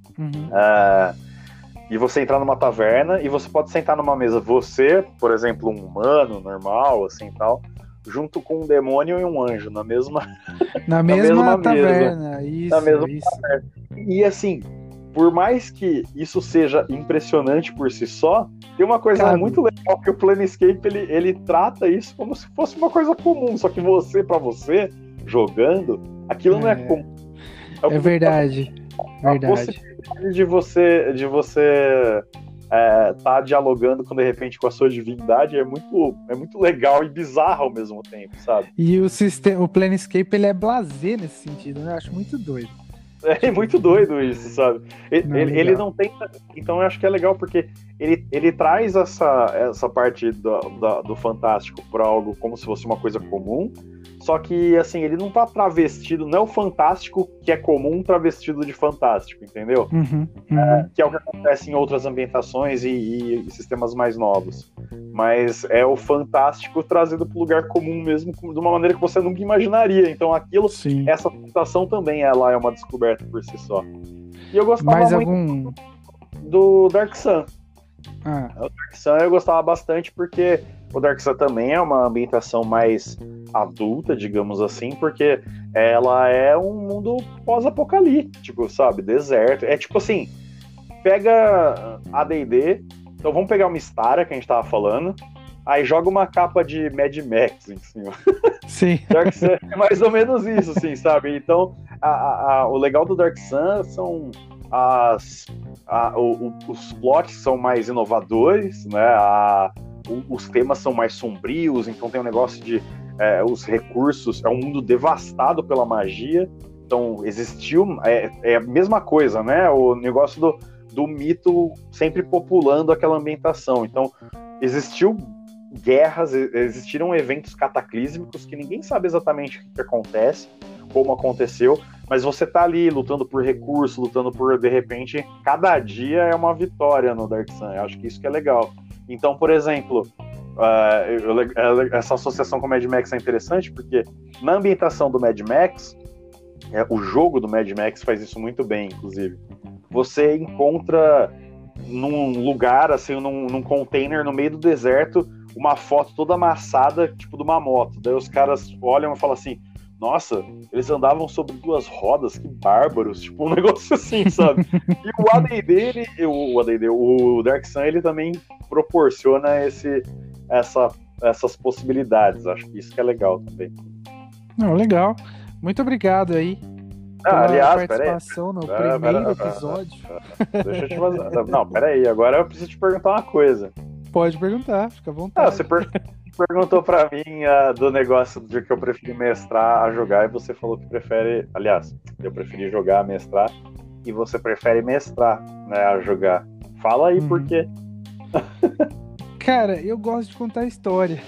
e você entrar numa taverna, e você pode sentar numa mesa, você, por exemplo, um humano normal, assim, tal, junto com um demônio e um anjo, na mesma taverna. Isso. Taverna. E assim, por mais que isso seja impressionante por si só, tem uma coisa muito legal, que o Planescape, ele trata isso como se fosse uma coisa comum, só que pra você, jogando, aquilo não é comum. É verdade. A possibilidade de você tá dialogando de repente com a sua divindade é muito legal e bizarro ao mesmo tempo, sabe? E o Planescape, ele é blasé nesse sentido, né? Eu acho muito doido. É muito doido isso, sabe? Ele não tem... Então eu acho que é legal porque ele traz essa parte do fantástico para algo como se fosse uma coisa comum, só que, assim, ele não tá travestido, não é o fantástico que é comum travestido de fantástico, entendeu? Que é o que acontece em outras ambientações e sistemas mais novos. Mas é o fantástico trazido pro lugar comum mesmo, de uma maneira que você nunca imaginaria. Então aquilo, essa sensação também ela é uma descoberta por si só. E eu gostava muito do Dark Sun. O Dark Sun eu gostava bastante porque o Dark Sun também é uma ambientação mais adulta, digamos assim, porque ela é um mundo pós-apocalíptico, sabe? Deserto. É tipo assim, pega a D&D, então vamos pegar uma Mystara, que a gente tava falando, aí joga uma capa de Mad Max em cima. Sim. Dark Sun é mais ou menos isso, assim, sabe? Então, o legal do Dark Sun são os plots são mais inovadores, né? Os temas são mais sombrios, então tem um negócio de os recursos, é um mundo devastado pela magia, então existiu, é a mesma coisa, né? O negócio do mito sempre populando aquela ambientação, então existiu guerras, existiram eventos cataclísmicos que ninguém sabe exatamente o que acontece, como aconteceu, mas você tá ali lutando por recurso, lutando por, de repente, cada dia é uma vitória no Dark Sun. Eu acho que isso que é legal. Então, por exemplo, essa associação com o Mad Max é interessante porque na ambientação do Mad Max, o jogo do Mad Max faz isso muito bem, inclusive. Você encontra num lugar, assim, num container no meio do deserto, uma foto toda amassada, tipo de uma moto. Daí os caras olham e falam assim: nossa, eles andavam sobre 2 rodas, que bárbaros, tipo um negócio assim, sabe? E o o Dark Sun, ele também proporciona essas possibilidades. Acho que isso que é legal também. Não, legal. Muito obrigado aí pela aliás, participação no primeiro episódio. Deixa eu te fazer. Não, peraí, agora eu preciso te perguntar uma coisa. Pode perguntar, fica à vontade. Você perguntou pra mim do negócio de que eu preferi mestrar a jogar, e você falou que prefere. Aliás, eu preferi jogar a mestrar, e você prefere mestrar, né, a jogar. Fala aí por quê. Cara, eu gosto de contar história.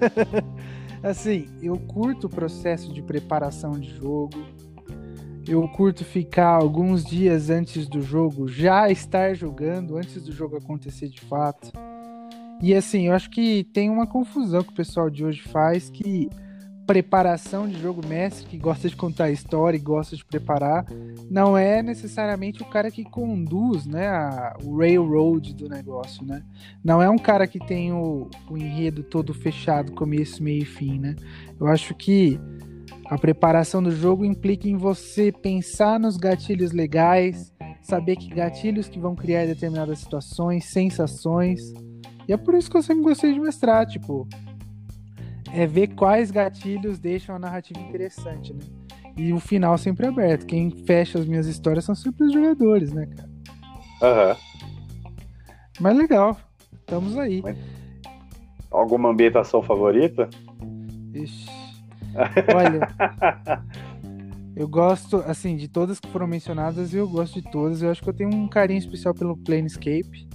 Assim, eu curto o processo de preparação de jogo. Eu curto ficar alguns dias antes do jogo, já estar jogando, antes do jogo acontecer de fato. E assim, eu acho que tem uma confusão que o pessoal de hoje faz, que preparação de jogo, mestre que gosta de contar história e gosta de preparar, não é necessariamente o cara que conduz, né, o railroad do negócio, né? Não é um cara que tem o enredo todo fechado, começo, meio e fim, né? Eu acho que a preparação do jogo implica em você pensar nos gatilhos legais, saber que gatilhos que vão criar determinadas situações, sensações. E é por isso que eu sempre gostei de mestrar, tipo, ver quais gatilhos deixam a narrativa interessante, né? E o final sempre é aberto. Quem fecha as minhas histórias são sempre os jogadores, né, cara? Aham. Mas legal, estamos aí. Alguma ambientação favorita? Ixi. Olha, eu gosto, assim, de todas que foram mencionadas, eu gosto de todas. Eu acho que eu tenho um carinho especial pelo Planescape.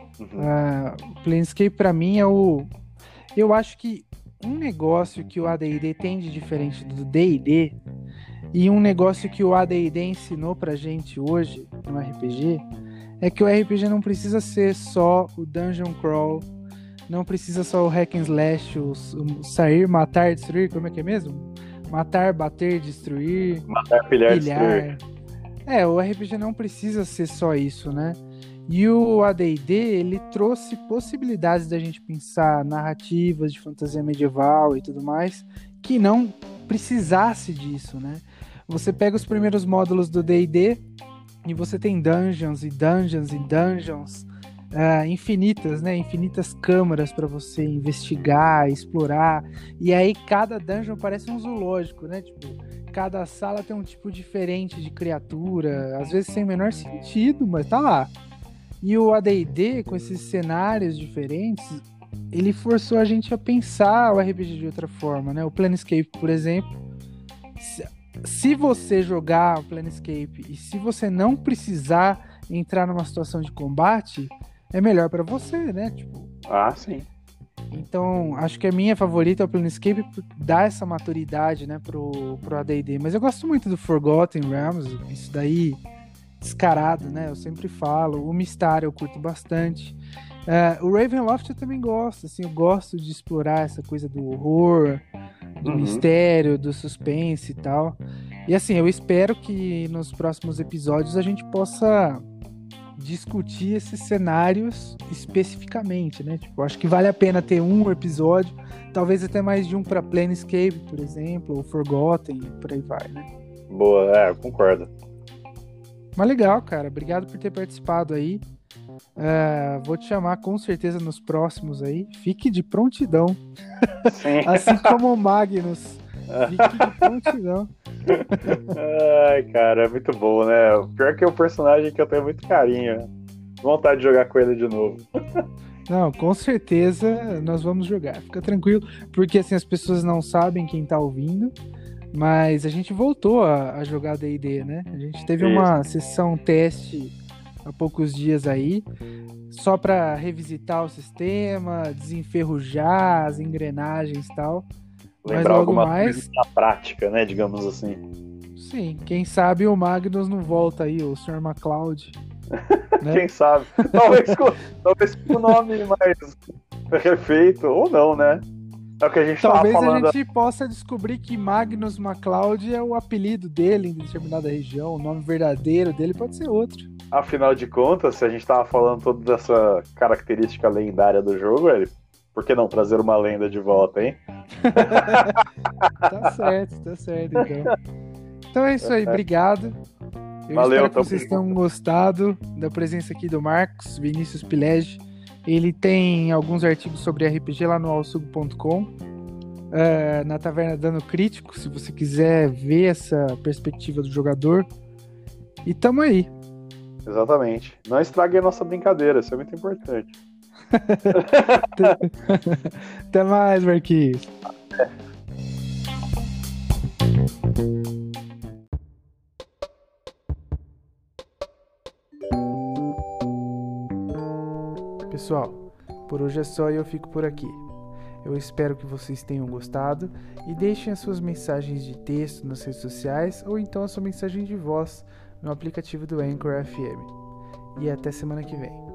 O Planescape, pra mim, eu acho que um negócio que o AD&D tem de diferente do D&D, e um negócio que o AD&D ensinou pra gente hoje no RPG, é que o RPG não precisa ser só o Dungeon Crawl, não precisa só o Hack and Slash, o sair, matar, destruir, como é que é mesmo? Matar, bater, destruir. Matar, pilhar, destruir. O RPG não precisa ser só isso, né? E o AD&D, ele trouxe possibilidades da gente pensar narrativas de fantasia medieval e tudo mais, que não precisasse disso, né? Você pega os primeiros módulos do D&D e você tem dungeons e dungeons e dungeons infinitas, né? Infinitas câmaras para você investigar, explorar. E aí cada dungeon parece um zoológico, né? Tipo, cada sala tem um tipo diferente de criatura, às vezes sem o menor sentido, mas tá lá. E o AD&D, com esses cenários diferentes, ele forçou a gente a pensar o RPG de outra forma, né? O Planescape, por exemplo, se você jogar o Planescape e se você não precisar entrar numa situação de combate, é melhor pra você, né? Tipo, sim. Então, acho que a minha favorita é o Planescape por dar essa maturidade, né, pro AD&D. Mas eu gosto muito do Forgotten Realms, isso daí descarado, né? Eu sempre falo. O Mystara eu curto bastante. O Ravenloft eu também gosto, assim, eu gosto de explorar essa coisa do horror, do mistério, do suspense e tal. E assim, eu espero que nos próximos episódios a gente possa discutir esses cenários especificamente, né? Tipo, acho que vale a pena ter um episódio, talvez até mais de um para Planescape, por exemplo, ou Forgotten, por aí vai, né? Boa, eu concordo. Mas legal, cara. Obrigado por ter participado aí. Vou te chamar com certeza nos próximos aí. Fique de prontidão. Sim. Assim como o Magnus. Fique de prontidão. Ai, cara, é muito bom, né? O pior que é um personagem que eu tenho muito carinho. Vontade de jogar com ele de novo. Não, com certeza nós vamos jogar. Fica tranquilo, porque assim as pessoas não sabem quem tá ouvindo, mas a gente voltou a jogar D&D, né? A gente teve uma sessão teste há poucos dias aí, só pra revisitar o sistema, desenferrujar as engrenagens e tal. Mas Lembrar logo alguma mais, coisa na prática, né? Digamos assim. sim, quem sabe o Magnus não volta aí, o Sr. MacLeod. Né? Quem sabe? Talvez com o nome mais perfeito, ou não, né? É o que a gente Talvez tava falando. a gente possa descobrir que Magnus MacLeod é o apelido dele em determinada região, o nome verdadeiro dele pode ser outro. Afinal de contas, se a gente tava falando toda dessa característica lendária do jogo, por que não trazer uma lenda de volta, hein? Tá certo então. Então é isso aí, obrigado. Eu Valeu, espero que vocês tenham gostado da presença aqui do Marcos Vinícius Pilege. Ele tem alguns artigos sobre RPG lá no alsugo.com, na Taverna Dano Crítico, se você quiser ver essa perspectiva do jogador. E tamo aí. Exatamente. Não estrague a nossa brincadeira, isso é muito importante. Até mais, Marquinhos. Pessoal, por hoje é só e eu fico por aqui. Eu espero que vocês tenham gostado e deixem as suas mensagens de texto nas redes sociais ou então a sua mensagem de voz no aplicativo do Anchor FM. E até semana que vem.